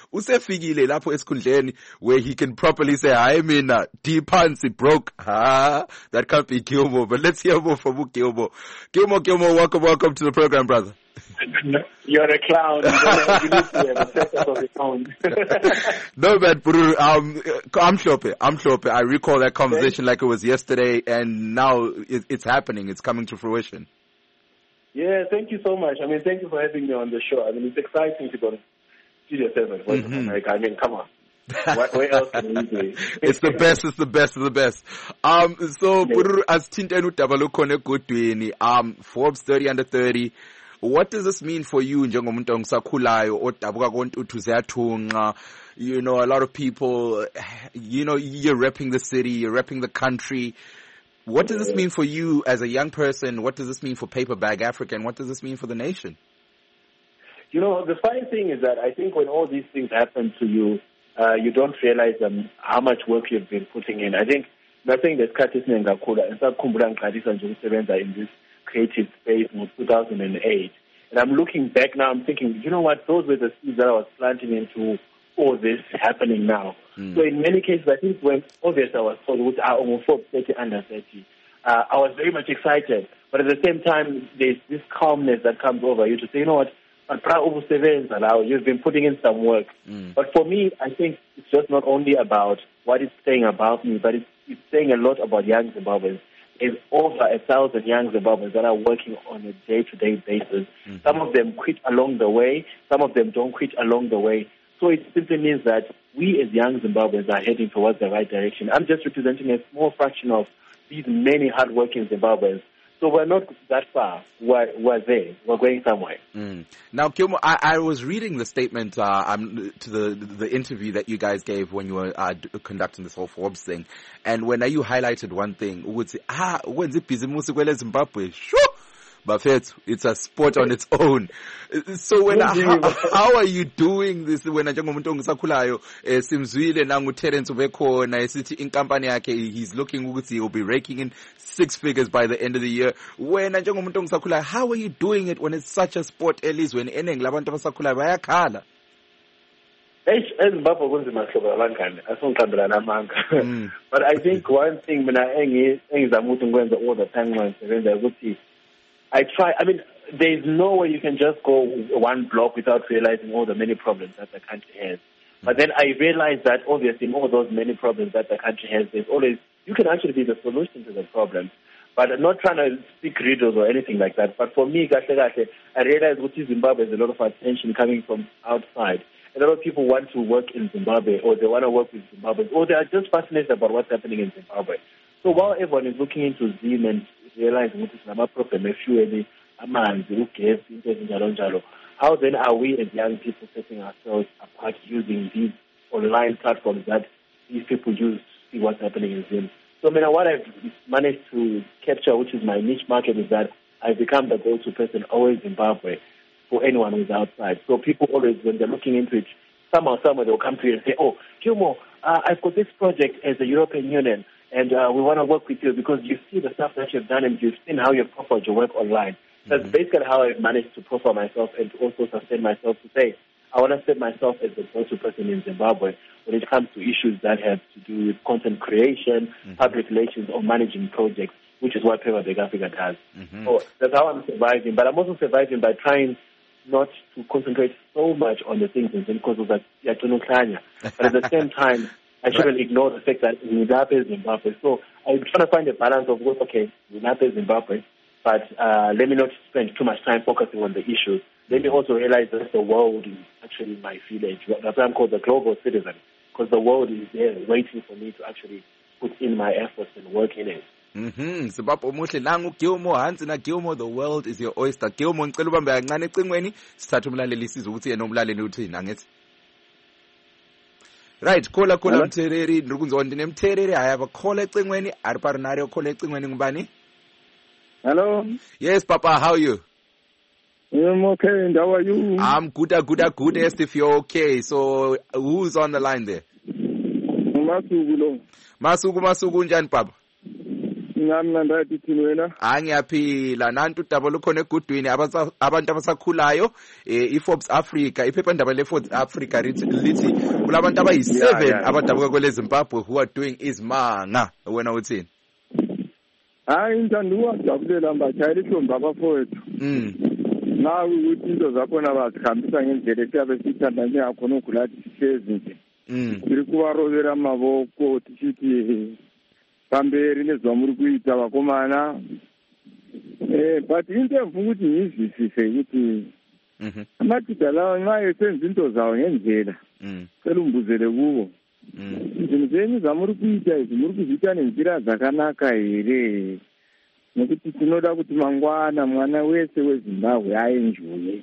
Speaker 1: where he can properly say, I mean, deep pants, he broke. That can't be Gilmore, but let's hear more from Gilmore. Gilmore, welcome to the program, brother.
Speaker 6: You're a clown. You need to have a setup of your own.
Speaker 1: No, but I'm sure. I recall that conversation like it was yesterday, and now it's happening. It's coming to fruition.
Speaker 6: Yeah, thank you so much. I mean, thank you for having me on the show. I mean, it's exciting to go to Studio 7, Voice of America. I mean, come on. Where else can we do?
Speaker 1: It's the best of the best. So Pururu as Tintenu Tabalukone Kutwini, Forbes 30 under 30. What does this mean for you, Njengomuntu ongisakhulayo odabuka konke uthuzyathunqa? You know, a lot of people, you know, you're repping the city, you're repping the country. What does this mean for you as a young person? What does this mean for Paper Bag Africa? And what does this mean for the nation?
Speaker 6: You know, the funny thing is that I think when all these things happen to you, you don't realize how much work you've been putting in. I think nothing that Katisne Ngakula and Sabkumbula Kadisa Njokusebenza in this creative space in 2008. And I'm looking back now, I'm thinking, you know what, those were the seeds that I was planting into all this happening now. So in many cases, I think when obviously I was told with our homophobe 30 under 30, I was very much excited. But at the same time, there's this calmness that comes over you to say, you know what, you've been putting in some work. But for me, I think it's just not only about what it's saying about me, but it's saying a lot about young Zimbabweans. There's over 1,000 young Zimbabweans that are working on a day-to-day basis. Some of them quit along the way. Some of them don't quit along the way. So it simply means that we as young Zimbabweans are heading towards the right direction. I'm just representing a small fraction of these many hard-working Zimbabweans. So we're not that far. We're there. We're going somewhere.
Speaker 1: Now, Gilmore, I was reading the statement to the interview that you guys gave when you were conducting this whole Forbes thing, and when you highlighted one thing, would say, when's it busy Zimbabwe? Sure. Bafethu, it's a sport on its own. So when how are you doing this when njengomuntu ongisakhulayo simzwile nangu Terence ubekhona esithi inkampani yakhe he's looking ukuthi he will be raking in 6 figures by the end of the year. When njengomuntu ongisakhulayo, how are you doing it when it's such a sport elizweni eningi labantu abasakhulayo bayakhala?
Speaker 6: eZimbabwe kunzima hlobo abangani asongiqambelana amanga. But I think one thing mina engizama ukuthi ngikwenza all the time when ngisebenza ukuthi I try, I mean, there's no way you can just go one block without realizing all the many problems that the country has. But then I realized that obviously in all those many problems that the country has, there's always, you can actually be the solution to the problem. But I'm not trying to speak riddles or anything like that. But for me, I realized that Zimbabwe has a lot of attention coming from outside. A lot of people want to work in Zimbabwe, or they want to work with Zimbabwe, or they are just fascinated about what's happening in Zimbabwe. So while everyone is looking into Zim and realizing what is the problem, how then are we as young people setting ourselves apart using these online platforms that these people use to see what's happening in Zim? So what I've managed to capture, which is my niche market, is that I've become the go-to person always in Zimbabwe for anyone who's outside. So people always, when they're looking into it, somehow they'll come to you and say, oh, Gilmore, I've got this project as the European Union, and we want to work with you because you see the stuff that you've done and you've seen how you've profiled your work online. That's basically how I've managed to profile myself and to also sustain myself to say, I want to set myself as the go-to person in Zimbabwe when it comes to issues that have to do with content creation, public relations, or managing projects, which is what Peva Bega Africa does. So that's how I'm surviving. But I'm also surviving by trying not to concentrate so much on the things because of that. But at the same time, I shouldn't ignore the fact that Zimbabwe is Zimbabwe. So I'm trying to find a balance of, okay, Zimbabwe is Zimbabwe, but let me not spend too much time focusing on the issues. Let me also realize that the world is actually my village. That's why I'm called the global citizen, because the world is there waiting for me to actually put in my efforts and work in it.
Speaker 1: Zimbabwe muhle nangu Gilmore Hansi na Gilmore, the world is your oyster. Gilmore ngicela ubambe kancane ecingweni sithatha umlaleli sizwe ukuthi yena umlaleli uthini angithi. Right, kola Mtereri Nrukunzondi Mtereri. I have a call ecingweni ari parinario call ecingweni ngubani?
Speaker 5: Hello.
Speaker 1: Yes, Papa, how are you?
Speaker 5: I'm okay, and how are you?
Speaker 1: I'm good, yes, if you're okay. So, who's on the line there? Masugu njani, Papa? Angiyaphila nantu udaba lukhona egudwini abantu abasakhulayo iForbes Africa iphephandaba leForbes Africa lithi kulabantu abayi7 abadabuka kwele Zimbabwe who are doing izimanga. Wena uthini?
Speaker 5: Hayi ngithanduwa jabulela mbatshayela ihlombe abafowethu. Nawe ukuthi into zakhona bazikhambisa ngendlela ekuyabe sithanda njengakhona ugulathi sihlezi nje. Siri kuvarovera mavoko tichiti pamberi nezvamuri kuita vakomana. But into evhu kuti ngizwisise kuti amadhodha lawa nxa esenza into zawo ngendlela cela umbuzele kubo. Zvinhu zvenyu zvamuri kuita izvi muri kuzviita nenzira dzakanaka here? Nekuti tinoda kuti mangwana mwana wese weZimbabwe aenjoye.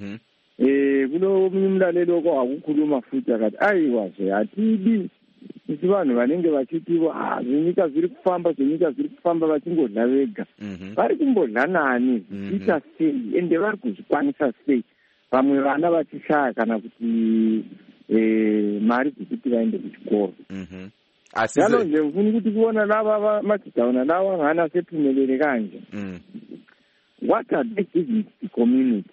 Speaker 5: Kuno mumwe mulaleli wako hakukhuluma futi akati aiwazve hatidi isi vanhu vanenge vachitiwo zvenyika zviri kufamba vachingodla vega. Vari kumbodla nani zviita sei ende vari kuzvikwanisa sei? Vamwe vana vachishaya kana kuti mari dzekuti vaende kuchikoro. Yalo nje mfuni kuti kuona lava machitauna lawa ngana sephumelele kanje. What are they giving the community?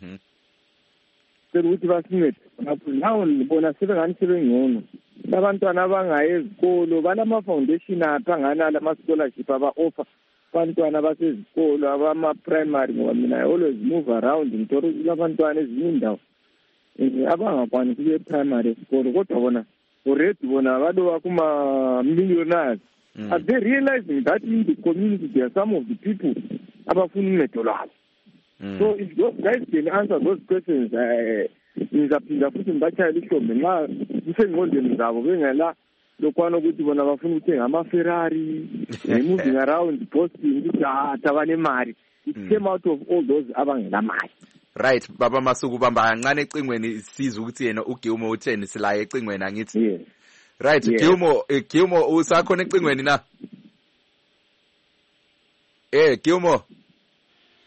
Speaker 5: Sekuthi basinethe lapho nawo ngibona sebengani sebengcono. Abantwana abangayi ezikolo banama foundation aphangana lama scholarship aba offer abantwana basezikolo abama primary ngoba mina I always move around ngitoro abantwana ezindawo abangakwanisi kuye primary esikolo kodwa bona already bona badova kuma millionaires. Are they realizing that in the community there are some of the people abafuna uncedo lwabo? So if those guys can answer those questions, ngizaphinda futhi ngibachayela ihlombe nxa kusengqondweni zabo bengela lokwana ukuthi bona bafuna ukuthenga ama-Ferrari, moving around boasting ukuthi abanemali. It came out of all those abangenamali.
Speaker 1: Right, Baba Masuku bamba kancane ecingweni sizwe ukuthi yena uGilmore utheni silaye ecingweni angithi.
Speaker 5: Yes.
Speaker 1: Right, yes. Gilmore usakhona ecingweni na? Gilmore.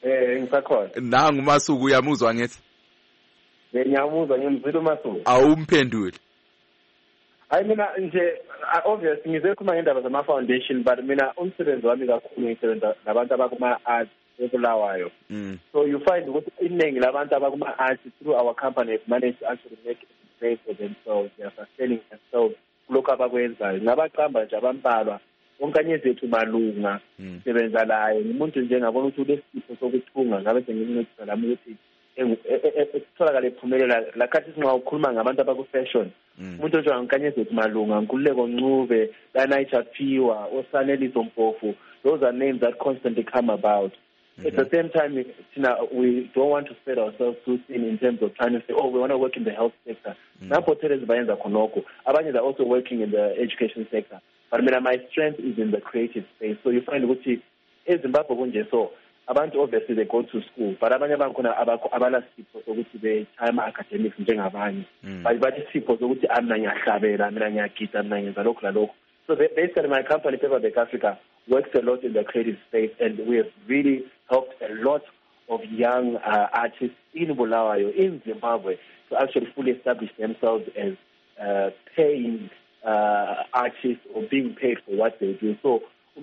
Speaker 6: ngisakhona.
Speaker 1: Nangu Masuku uyamuzwa ngithi?
Speaker 6: Ngiyamuzwa ngimzwile uMasuku.
Speaker 1: Awumphendule.
Speaker 6: Hayi mina nje obviously ngizokhuluma ngendaba zama foundation but mina umsebenzi wami kakhulu ngisebenza nabantu abakuma arts eBulawayo. So you find ukuthi iningi labantu abakuma arts through our company have managed to actually make a space for themselves. They are sustaining themselves kulokho abakwenzayo. Ngabaqamba nje abambalwa onkanye zethu malunga sebenza layo. Umuntu nje ngabona ukuthi ulesipho sokuthunga ngabe sengincedisa lami ukuthi etholakala ephumelela la khathi sinxa ukhuluma ngabantu abaku-fashion umuntu nje ngankanye zethu malunga Nkululeko Ncube, Lanaitsha Phiwa, Osaneliso Mpofu. Those are names that constantly come about. At the same time, we don't want to spread ourselves too thin in terms of trying to say, oh, we want to work in the health sector. Abanye are also working in the education sector. But my strength is in the creative space. So you find what Zimbabwe so abantu obviously they go to school, but abanye bakhona abala sipho sokuthi be time academics njengabanye. Bathi sipho sokuthi mina ngiyahlabela, mina ngiyagida, mina ngenza lokho lalokho. So basically my company Paperback Africa works a lot in the creative space, and we have really helped a lot of young artists in Bulawayo, in Zimbabwe, to actually fully establish themselves as paying artists or being paid for what they do. So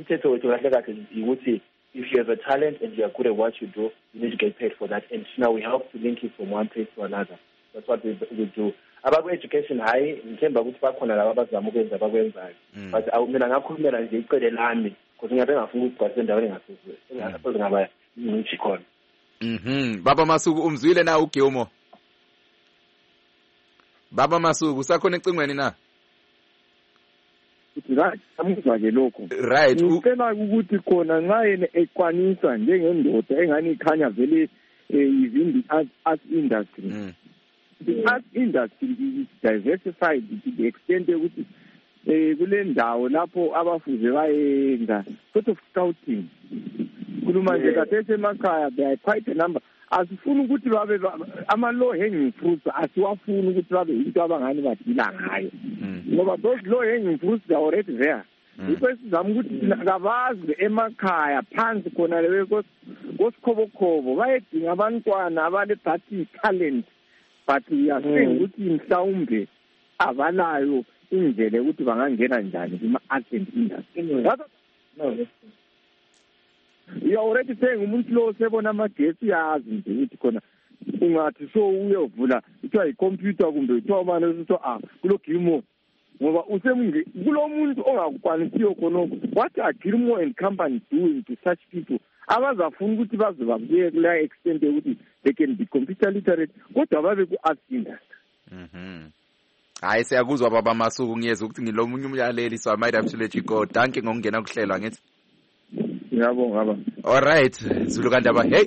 Speaker 6: if you have a talent and you are good at what you do, you need to get paid for that. And now we help to link it from one place to another. That's what we do. About education high, ngithemba ukuthi bakhona laba abazama ukwenza abakwenzayo. But mina ngakhulumela nje iqede lami because ngabe ngafuna ukugcwalisa endaweni engasizwe. Engasoze ngaba ngithi khona.
Speaker 1: Baba Masuku umzwile na uGilmo? Baba Masuku usakhona ecingweni na?
Speaker 5: Right, amuzwa ke lokho.
Speaker 1: Right.
Speaker 5: Ngicela ukuthi khona nxa yena ekwanisa njengendoda engani ikhanya vele within the art industry. The art industry is diversified to the extent ukuthi kule ndawo lapho abafuze bayenza sort of scouting. Kuluma nje kathese emakhaya there are quite a number. Asifuni ukuthi babe ama low hanging fruits asiwafuni ukuthi babe into abangani badila ngayo. Ngoba those low hanging fruits are already there. Because sizama ukuthi kabazi emakhaya phansi khona lewe kosikhobo bayedinga abantwana abale party talent. But we are saying ukuthi mhlawumbe abanayo indlela ukuthi bangangena njani kuma art industry. No. You are already saying umuntu lo sebona amagesi yazi nje ukuthi khona ungathi so uyovula ithiwa icomputer kumbe ithiwa manje ukuthi kulo Gilmo ngoba usemunge kulo muntu ongakwanisiyo khonoko. What are Gilmo and company doing to such people abazafuna ukuthi bazobabuye kula extent ukuthi they can be computer literate kodwa babe ku art industry?
Speaker 1: Hayi siyakuzwa Baba Masuku ngiyeza ukuthi ngilomunye umyaleli so I might have to let you go. Danke ngokungena kuhlelwa ngithi. All right, Zulu Kandaba. Hey,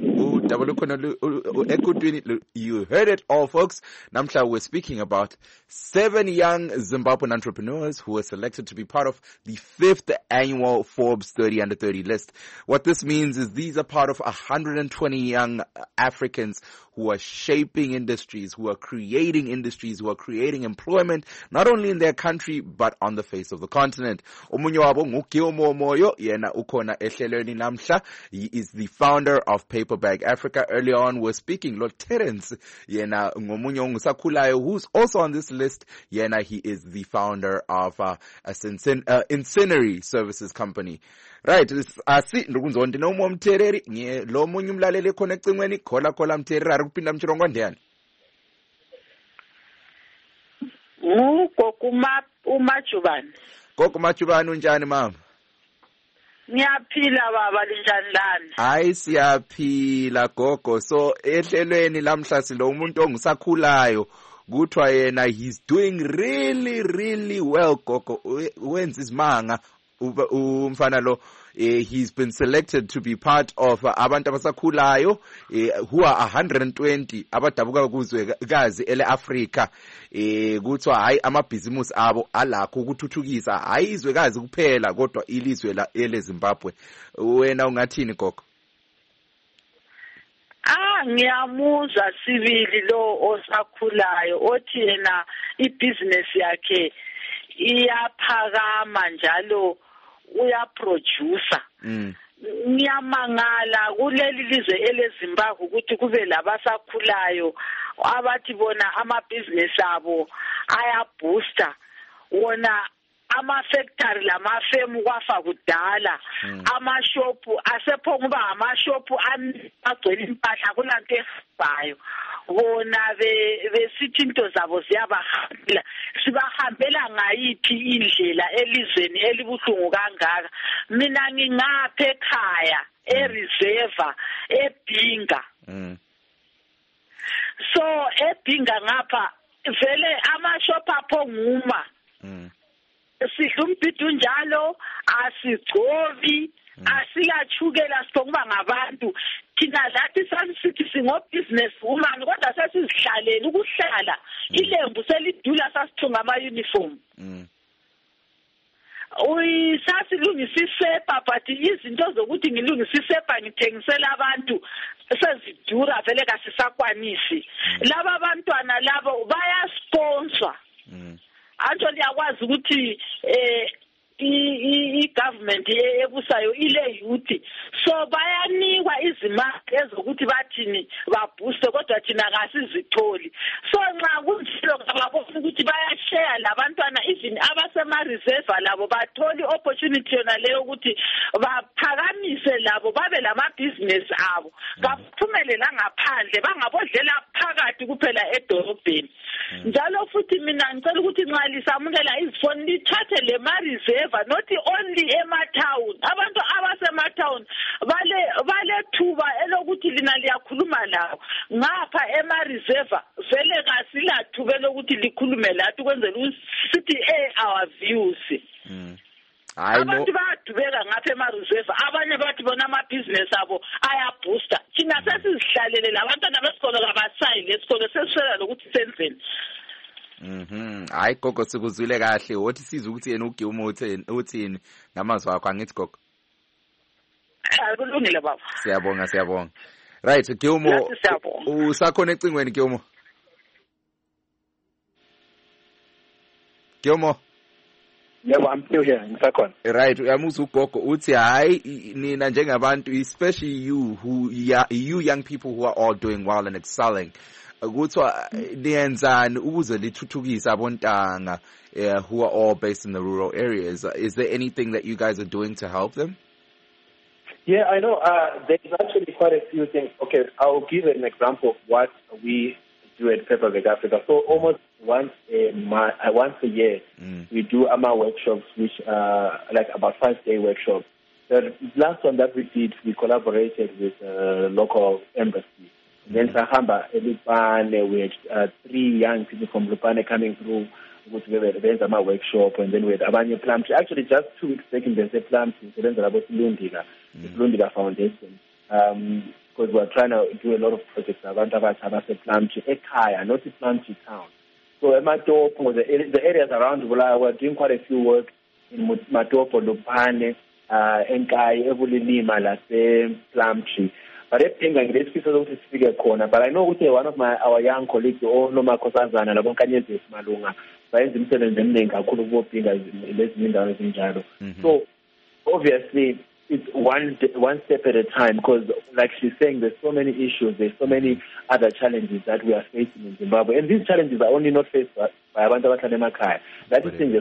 Speaker 1: you heard it all, folks. Namhla we're speaking about 7 young Zimbabwean entrepreneurs who were selected to be part of the 5th annual Forbes 30 Under 30 list. What this means is these are part of 120 young Africans who are shaping industries, who are creating industries, who are creating employment, not only in their country, but on the face of the continent. Omunye wabo nguGilmo Moyo, yena ukona ehlelweni namhla. He is the founder of Paperback Africa. Earlier on, we're speaking, Lord Terence, yena ngomunye ongusakhulayo, who's also on this list. Yena, he is the founder of Incenary Services Company. Right, asi ndokunzonke nomo mthereri lo munye umlaleli khona ecingweni khola mthereri ari kupinda mchirongo ndiyani.
Speaker 7: Umajubane.
Speaker 1: Gogo Machubane unjani mama?
Speaker 7: Ngiyaphila baba linjani lana?
Speaker 1: Hayi siyaphila gogo. So ehlelweni lamhla silo umuntu ongusakhulayo kuthiwa yena he's doing really well gogo. Wenza isimanga umfana lo. He's been selected to be part of abantu abasakhulayo who are 120 abadabuka kuzwekazi ele-Africa. Kuthiwa hayi amabhizimusi abo alakho ukuthuthukisa hayi izwekazi kuphela kodwa ilizwe ele Zimbabwe. Wena ungathini gogo?
Speaker 7: Ngiyamuzwa sibili lo osakhulayo othi yena ibusiness yakhe iyaphakama njalo uyaproducer. ngiyamangala kuleli lizwe eleZimbabwe ukuthi kube labasakhulayo abathi bona amabhizinesi abo ayabooster wona ama-factory lama-firm kwafa kudala amashopu asephonguba amashopu agcwele impahla kulanto ehambayo bona besithi into zabo ziyabahambela sibahambela ngayiphi indlela elizweni elibuhlungu kangaka mina ngingapha ekhaya ereserve eBhinga so eBhinga ngapha vele amashopu aphonguma sidla umbhidu njalo asigcobi asilachukela siphonguba ngabantu thina lathi sasithi singobusiness woman kodwa sesizihlalele ukuhlala ilembu selidula sasithunga ama-uniform sasilungisa isepa but izinto zokuthi ngilungisa isepa ngithengisela abantu sezidura vele kasisakwanisi laba abantwana labo bayasponsor actually yakwazi ukuthi i-government ebusayo ile youth so bayanikwa izimali ezokuthi bathini babooste kodwa thina kasizitholi so nxa kunjalo ngababona ukuthi bayashare labantwana even abasema-reserve labo batholi opportunity yona leyo ukuthi baphakamise labo babe lamabhizinesi abo kaphumele langaphandle bangabodlela phakathi kuphela edolobheni njalo futhi mina ngicela ukuthi nxa lisamukela izifoni lithathe le ma-reserve not only ema-town abantu abasema-town bale thuba elokuthi lina liyakhuluma lawo ngapha ema-reserve vele kasilathuba elokuthi likhulume lathi ukwenzela sithi our views abantu bayadubeka ngapha ema-reserve abanye bathi bona amabhizinesi abo ayabooster thina sesizihlalele labantwana besikolo kabasayile esikolo sesiswela lokuthi senzeni
Speaker 1: hayi gogo sikuzwile kahle wothi sizwe ukuthi yena uGilmo uthini ngamazwi akho angithi gogo
Speaker 7: kulungile baba
Speaker 1: siyabonga right Gilmo usakhona ecingweni Gilmo
Speaker 6: yebo I'm still here ngisakhona
Speaker 1: right uyamuzwa ugogo uthi hayi nina njengabantu especially you young people who are all doing well and excelling kuthiwa niyenzani ukuze lithuthukise abontanga who are all based in the rural areas. Is there anything that you guys are doing to help them?
Speaker 6: Yeah, I know. There's actually quite a few things. Okay, I'll give an example of what we do at Paperback Africa. So almost once a year, we do AMA workshops, which are like about 5-day workshops. The last one that we did, we collaborated with a local embassy. Then Sahamba, Lupane, we had 3 young people from Lupane coming through with AMA workshop, and then we had Abanye Plum Tree. Actually, just 2 weeks back in the Plum Tree, so then about Lundiga, the Lundiga Foundation. Because we're trying to do a lot of projects around Tabase Plum Tree, Ekaya, not the Plum Tree town. So Matopo, the areas around Bula, we're doing quite a few work in Matopo, Lupane, Enkai, Evulilima, Lase, Plum Tree. But everything this piece of this figure corner. But I know one of our young colleagues, Noma Kosazana, Labonkanye Malunga, finds himself in the link, I could have worked in Jaro. So obviously it's one step at a time, because like she's saying, there's so many issues, there's so many other challenges that we are facing in Zimbabwe. And these challenges are only not faced by Abantu Batalemakaya. That is saying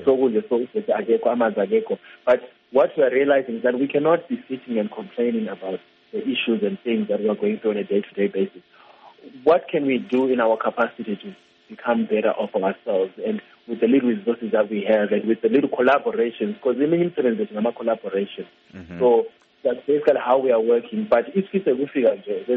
Speaker 6: but what we are realizing is that we cannot be sitting and complaining about the issues and things that we are going through on a day-to-day basis. What can we do in our capacity to become better off ourselves, and with the little resources that we have, and with the little collaborations, because the main incident is a collaboration. So that's basically how we are working. But if it's a good figure,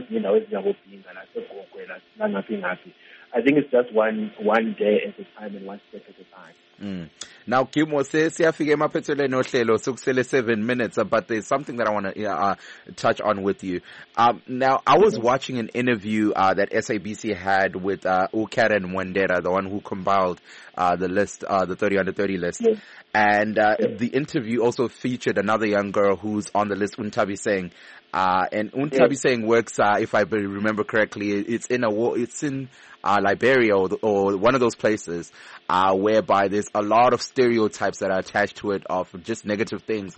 Speaker 6: I think it's just one day at a time and one step at a time.
Speaker 1: Now, Gilmo says, "Suksele 7 minutes," but there's something that I want to touch on with you. Now, I was watching an interview that SABC had with Karen Wandera, the one who compiled the list, the 30 under 30 list. And the interview also featured another young girl who's on the list, Untabi, saying, And Untabi saying works, if I remember correctly, it's in Liberia or one of those places, whereby there's a lot of stereotypes that are attached to it of just negative things.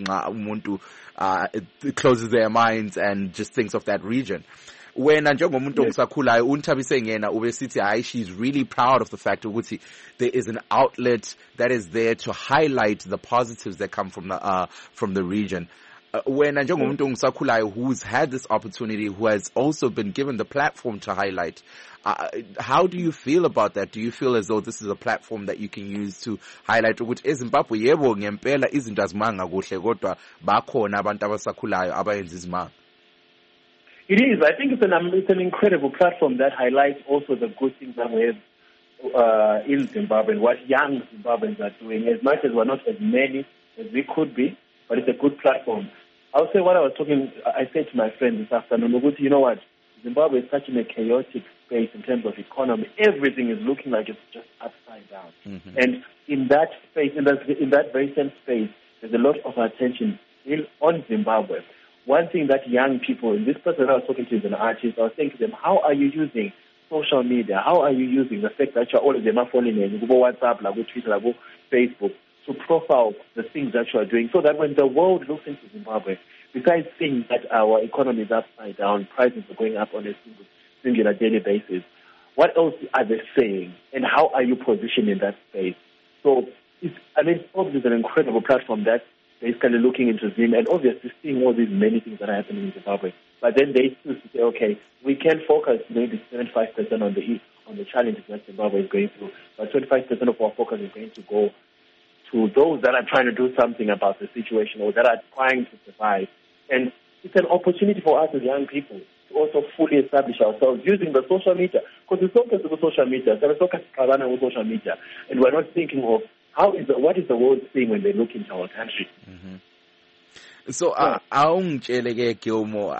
Speaker 1: It closes their minds and just thinks of that region. When njengomuntu ongisakhulayo uNthabise ngena ubesithi hayi she's really proud of the fact ukuthi there is an outlet that is there to highlight the positives that come from the region. When njengomuntu ongisakhulayo who's had this opportunity, who has also been given the platform to highlight, how do you feel about that? Do you feel as though this is a platform that you can use to highlight ukuthi eZimbabwe yebo ngempela izinto azimanga kuhle kodwa bakhona abantu abasakhulayo abayenza izimanga?
Speaker 6: It is. I think it's an incredible platform that highlights also the good things that we have in Zimbabwe and what young Zimbabweans are doing. As much as we're not as many as we could be, but it's a good platform. I'll say what I said to my friend this afternoon, you know what, Zimbabwe is such in a chaotic space in terms of economy. Everything is looking like it's just upside down. Mm-hmm. And in that space, in that very same space, there's a lot of attention on Zimbabwe. One thing that young people, and this person I was talking to is an artist, I was saying to them, how are you using social media? How are you using the fact that you're all of them are following you, go WhatsApp, go Twitter, go Facebook, to profile the things that you are doing so that when the world looks into Zimbabwe, besides seeing that our economy is upside down, prices are going up on a singular daily basis, what else are they saying? And how are you positioned in that space? So, obviously it's an incredible platform that's basically looking into Zim and obviously seeing all these many things that are happening in Zimbabwe. But then they choose to say, okay, we can focus maybe 75% on the challenges that Zimbabwe is going through, but 25% of our focus is going to go to those that are trying to do something about the situation or that are trying to survive. And it's an opportunity for us as young people to also fully establish ourselves using the social media. Because we focus on social media, social media, and we're not thinking of what is the world seeing when they look into our country.
Speaker 1: Mm-hmm. So, Gilmore,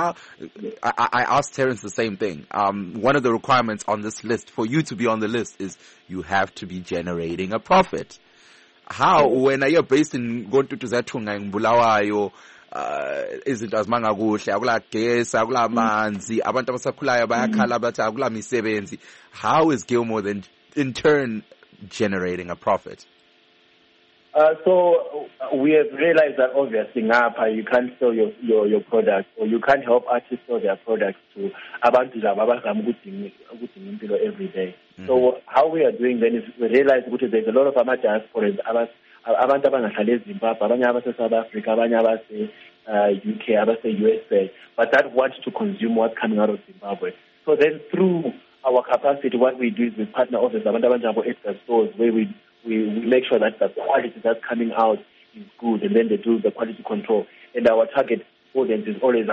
Speaker 1: I asked Terence the same thing. One of the requirements on this list, for you to be on the list, is you have to be generating a profit. How, when you're based in Zathunga in Bulawayo, izinto azimanga kuhle, akula gesi, akula manzi, abantu abasakhulayo bayakhala bathi akula misebenzi. How is Gilmore then in turn generating a profit?
Speaker 6: So we have realized that obviously you can't sell your product, or you can't help artists sell their products to abantu every day. Mm-hmm. So how we are doing then is we realize that there's a lot of diasporans, abantu abangahlali eZimbabwe, abanye abase South Africa, abanye abase UK, abase USA, but that want to consume what's coming out of Zimbabwe. So then through our capacity, what we do is we partner with the stores where we make sure that the quality that's coming out is good, and then they do the quality control. And our target audience is always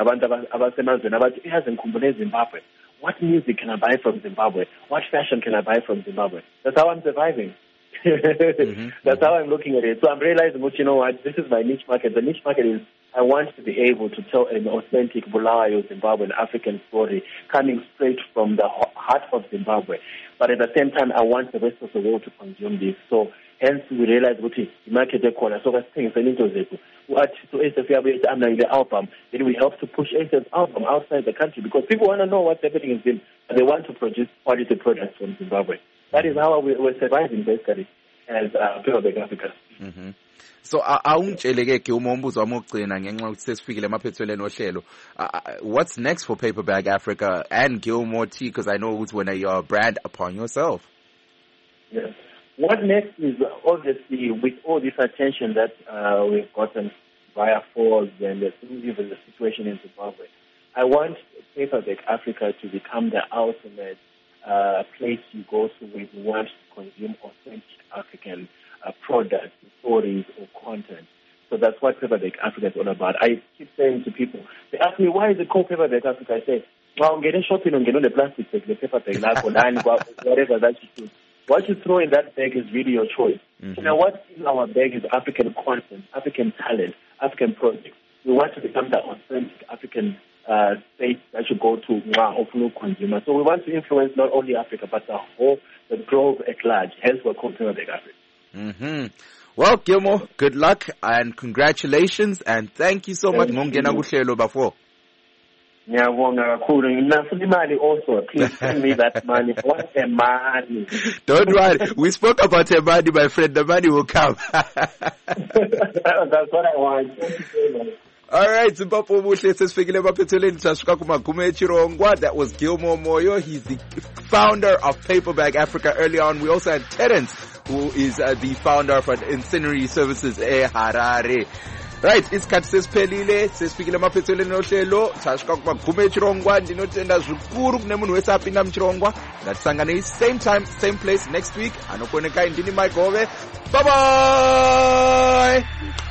Speaker 6: Zimbabwe. What music can I buy from Zimbabwe? What fashion can I buy from Zimbabwe? That's how I'm surviving. Mm-hmm. That's how I'm looking at it. So I'm realizing, you know what, this is my niche market. The niche market is I want to be able to tell an authentic Bulawayo Zimbabwean African story coming straight from the heart of Zimbabwe. But at the same time, I want the rest of the world to consume this. So hence we realize what the market corner. So that's things into it. So the album, then we help to push ASA's album outside the country because people want to know what's happening in Zimbabwe and they want to produce quality products from Zimbabwe. That is how we're surviving basically as Paperback Africa.
Speaker 1: Mm-hmm. So awungitsheleke umombuzo wami ogcina ngenxa ukuthi sesifikile emaphethelweni ohlelo. What's next for Paperback Africa and Gilmore T, because I know when you're a brand upon yourself?
Speaker 6: Yes. What next is obviously with all this attention that we've gotten via Forbes and even the situation in Zimbabwe, I want Paperback Africa to become the ultimate place you go to when you want to consume authentic African products, stories, or content. So that's what Paperback Africa is all about. I keep saying to people, they ask me, why is it called Paperback Africa? I say, well, I'm getting shopping on the plastic bag, the paper bag, whatever that you do. What you throw in that bag is really your choice. Mm-hmm. You know, what in our bag is African content, African talent, African projects. We want to become the authentic African space that you go to of no consumer. So we want to influence not only Africa, but the globe at large. Hence, we're called Paperback Africa.
Speaker 1: Mm-hmm. Well, Gilmore, good luck and congratulations, and thank you so much.
Speaker 6: Ngiyabonga kakhulu. Nginafuthi imali also. Please send me that money. I want the money.
Speaker 1: Don't worry. We spoke about the money, my friend. The money will come.
Speaker 6: That's what I want. Thank you so much.
Speaker 1: All right, Zimbabwe Muhle sesifikile emaphethelweni sasuka kumagume eChirongwa. That was Gilmore Moyo. He's the founder of Paperback Africa. Early on, we also had Terence, who is the founder of Incendiary Services Harare. Right, isikhathi sesiphelile sesifikile emaphethelweni nohlelo sasuka kumagume eChirongwa. Ndinotenda zvikuru kune munhu wese apinda muChirongwa. Ngatisangane same time, same place next week. Anokoneka indini Mike Hove. Bye bye.